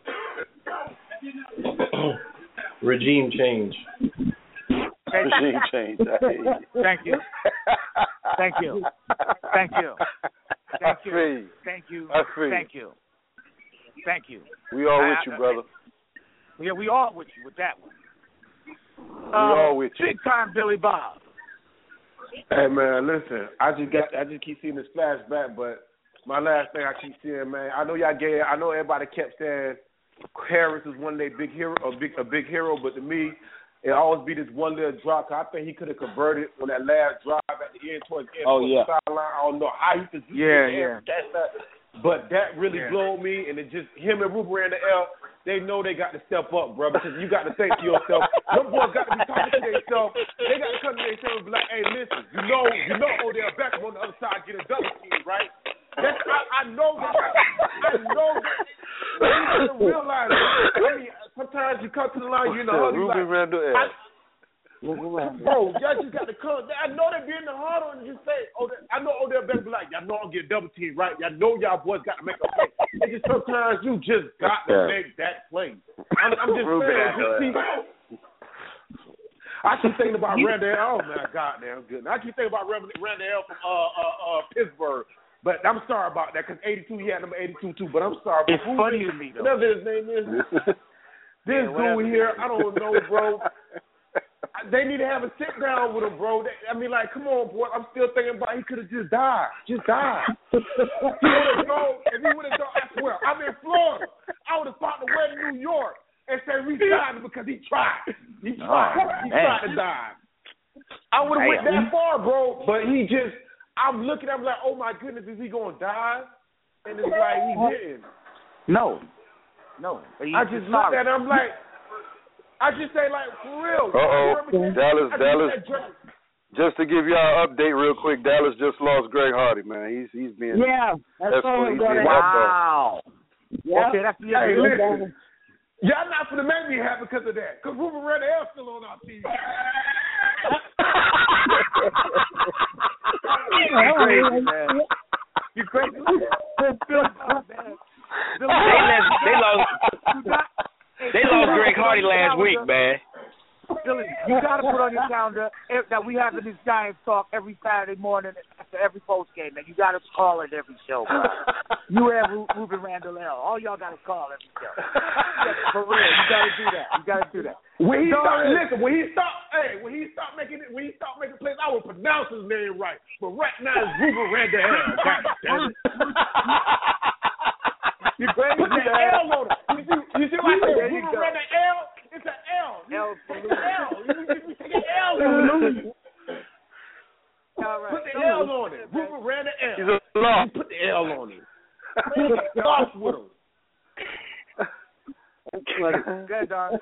Regime change. Regime change. Thank you. Thank you. Thank you. Thank you. you. Thank you. I feel Thank you. Thank you. We all with I, you, brother. I, yeah, we all with you with that one. We uh, all with you. Big time Billy Bob. Hey man, listen. I just got. I just keep seeing this flashback, but my last thing I keep seeing, man. I know y'all gay. I know everybody kept saying Harris is one of their big hero, a big a big hero, but to me, it always be this one little drop. I think he could have converted on that last drive at the end towards the end oh, towards yeah. the sideline. I don't know how he could. Yeah, yeah. That's that. But that really yeah. blew me, and it just him and Ruben ran the L. They know they got to step up, bro, because you got to think to yourself. Them boys got to be talking to themselves. They got to come to themselves and be like, hey, listen, you know, you know Odell Beckham on the other side get a double team, right? That's, I, I know that. I know that. You got to realize that. I mean, sometimes you come to the line, you know, you Ruben like, Randall I, Bro, y'all just got to come. I know they be in the huddle and just say, oh, I know Odell Beckham be like, y'all know I'm getting double team, right? Y'all know y'all boys got to make a play. And just sometimes you just got to yeah. make that play. I'm, I'm just saying, just see, I keep thinking about Randall. Oh my God, damn good. I keep thinking about Randall from uh, uh, uh, Pittsburgh. But I'm sorry about that because eighty-two, he had number eighty-two too. But I'm sorry. It's funny to me though. Whatever his name is, this yeah, dude here, I don't know, bro. They need to have a sit down with him, bro. They, I mean, like, come on, boy. I'm still thinking about he could have just died. Just died. he would have gone, if he would have gone, I swear, I'm in Florida. I would have fought the way to New York and say resign him because he tried. He tried. Oh, he man. tried to die. I would have went that far, bro. But he just, I'm looking at him like, oh my goodness, is he going to die? And it's like, he didn't. No. No. I just looked at him like, I just say, like, for real. Uh-oh. Dallas, Dallas. Just to give y'all an update real quick, Dallas just lost Greg Hardy, man. He's he's being yeah. That's all. Wow. Yeah. Okay, that's the hey, listen. Y'all not gonna make me happy because of that. Because Ruben Randall still on our team. You crazy, man. You crazy? They lost. They lost Greg Hardy last week, man. Billy, you got to put on your calendar that we having this Giants talk every Saturday morning after every post game, and you got to call it every show, bro. You and Ruben Randall L. All y'all got to call every show. For real, you got to do that. You got to do that. When he start, listen, when he start, hey, when he start making it, when he start making plays, I will pronounce his name right. But right now it's Ruben Randall L. God damn it. You crazy? Put the L on it. You see, you see what I said? Ruben Randall L. It's an L. L for L. You take an L on it. Put the L on it. Ruben Randall L. He's a loss. Put the L on it. Lost with him. Good, dog.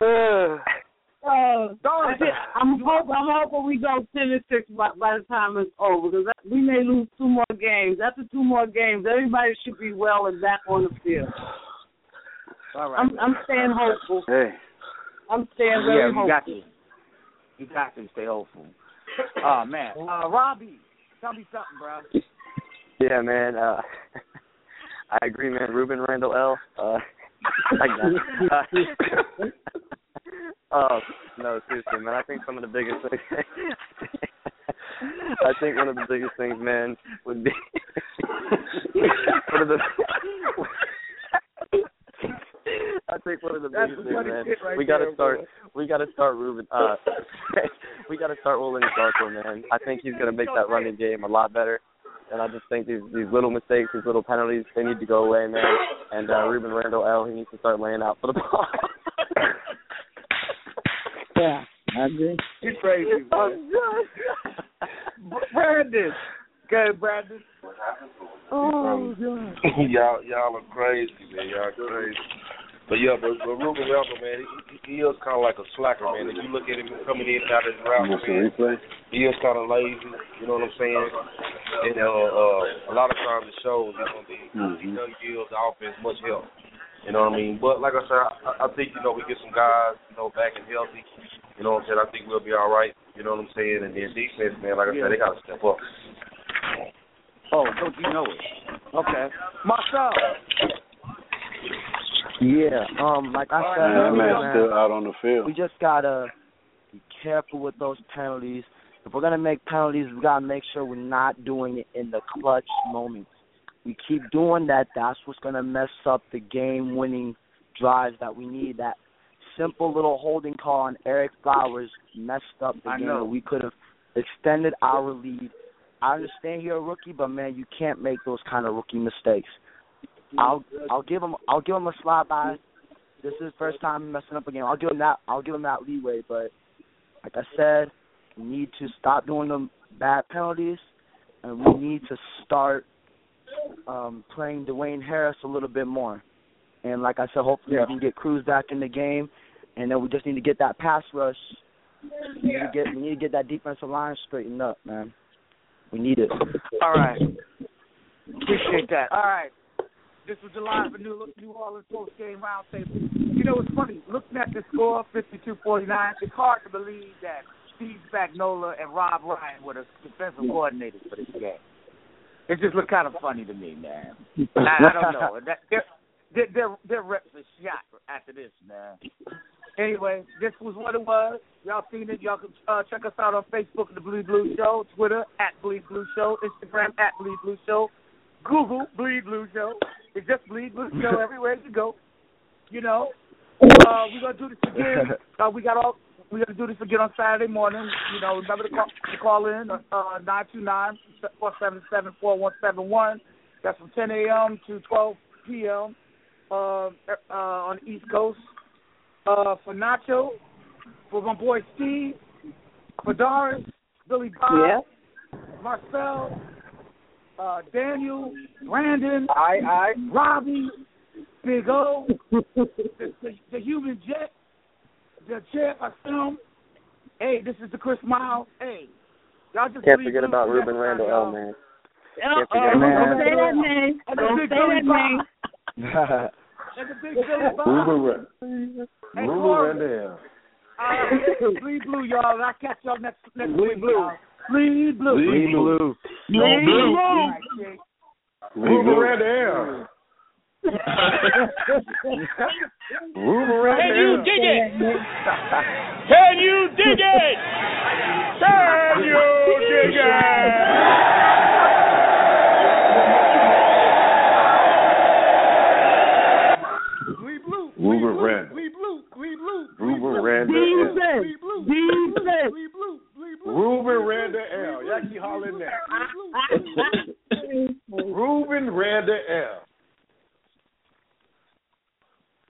Uh, I'm hoping I'm hoping we go ten and six by, by the time it's over because we may lose two more games. After two more games, everybody should be well and back on the field. All right. I'm, I'm staying hopeful. Hey. I'm staying very yeah, you hopeful. got to. You got to stay hopeful. Oh man, uh, Robbie, tell me something, bro. Yeah, man. Uh, I agree, man. Ruben Randall L. Uh, like that. Uh, oh no, seriously, man. I think some of the biggest things. I think one of the biggest things, man, would be one of the. I take one of the That's biggest the things, funny man. shit right we gotta there, start. boy. We gotta start Ruben. Uh, we gotta start rolling Darko, man. I think he's gonna make that running game a lot better. And I just think these these little mistakes, these little penalties, they need to go away, man. And uh, Ruben Randall L, he needs to start laying out for the ball. Yeah, I agree. You're crazy, man. Brandon. Good, Brandon. Oh, God. y'all, y'all are crazy, man. Y'all crazy. But yeah, but, but Ruben Randall, man, he, he is kind of like a slacker, man. If you look at him coming in and out of his route, man, he is kind of lazy. You know what I'm saying? And uh, uh, a lot of times it shows. You know, he, he doesn't give the offense much help. You know what I mean? But like I said, I, I think you know we get some guys, you know, back and healthy. You know what I'm saying? I think we'll be all right. You know what I'm saying? And then defense, man, like I said, they got to step up. Oh, don't you know it? Okay, Marcel. Yeah, um, like I said, Man, that man, man's still out on the field. we just gotta be careful with those penalties. If we're gonna make penalties, we gotta make sure we're not doing it in the clutch moments. We keep doing that, that's what's gonna mess up the game-winning drives that we need. That simple little holding call on Eric Flowers messed up the I game. know. We could have extended our lead. I understand you're a rookie, but man, you can't make those kind of rookie mistakes. I'll I'll give him I'll give him a slide by. This is his first time messing up a game. I'll give him that I'll give him that leeway. But like I said, we need to stop doing them bad penalties, and we need to start um, playing Dwayne Harris a little bit more. And like I said, hopefully Yeah. we can get Cruz back in the game, and then we just need to get that pass rush. We need to get we need to get that defensive line straightened up, man. We need it. All right. Appreciate that. All right. This was the live for New, New Orleans post-game roundtable. You know, it's funny. Looking at the score, fifty-two forty-nine, it's hard to believe that Steve Spagnuolo and Rob Ryan were the defensive coordinators for this game. It just looked kind of funny to me, man. I, I don't know. That, their, their, their, their reps are shot after this, man. Anyway, this was what it was. Y'all seen it. Y'all can uh, check us out on Facebook, The Bleed Blue Show, Twitter, at Bleed Blue Show, Instagram, at Bleed Blue Show, Google, Bleed Blue Show. It's just Bleed Blue Show everywhere you go. You know, uh, we're going to do this again. Uh, we got all. We're going to do this again on Saturday morning. You know, remember to call, to call in, uh, nine two nine, four seven seven, four one seven one. That's from ten a.m. to twelve p.m. Uh, uh, on the East Coast. Uh, for Nacho, for my boy Steve, for Doris, Billy Bob, Yeah. Marcel, uh, Daniel, Brandon, Aye, aye. Robbie, Big O, the, the, the Human Jet, the Chair of Film. Hey, this is the Chris Miles. Hey, y'all just Can't Bleed forget Blue about for Ruben next Randall time, L, y'all. man. Uh-oh. Can't forget Don't about say that name. And the Don't big say Billy that Bob. name. And the big Billy Bob. Ruben, Hey, Ruben Corey. Randall. Uh, Bleed Blue, y'all. I'll catch y'all next next Bleed week. Blue. Y'all. Bleed Blue. Bleed Blue. Bleed Blue. All right, Jake. Ruben Randall. Ruben Randall. Can you dig it? Can you dig it? Can you dig it? Ruben Randall. Ruben Randall. Ruben Randall L. Y'all keep hollering that. Ruben Randall L.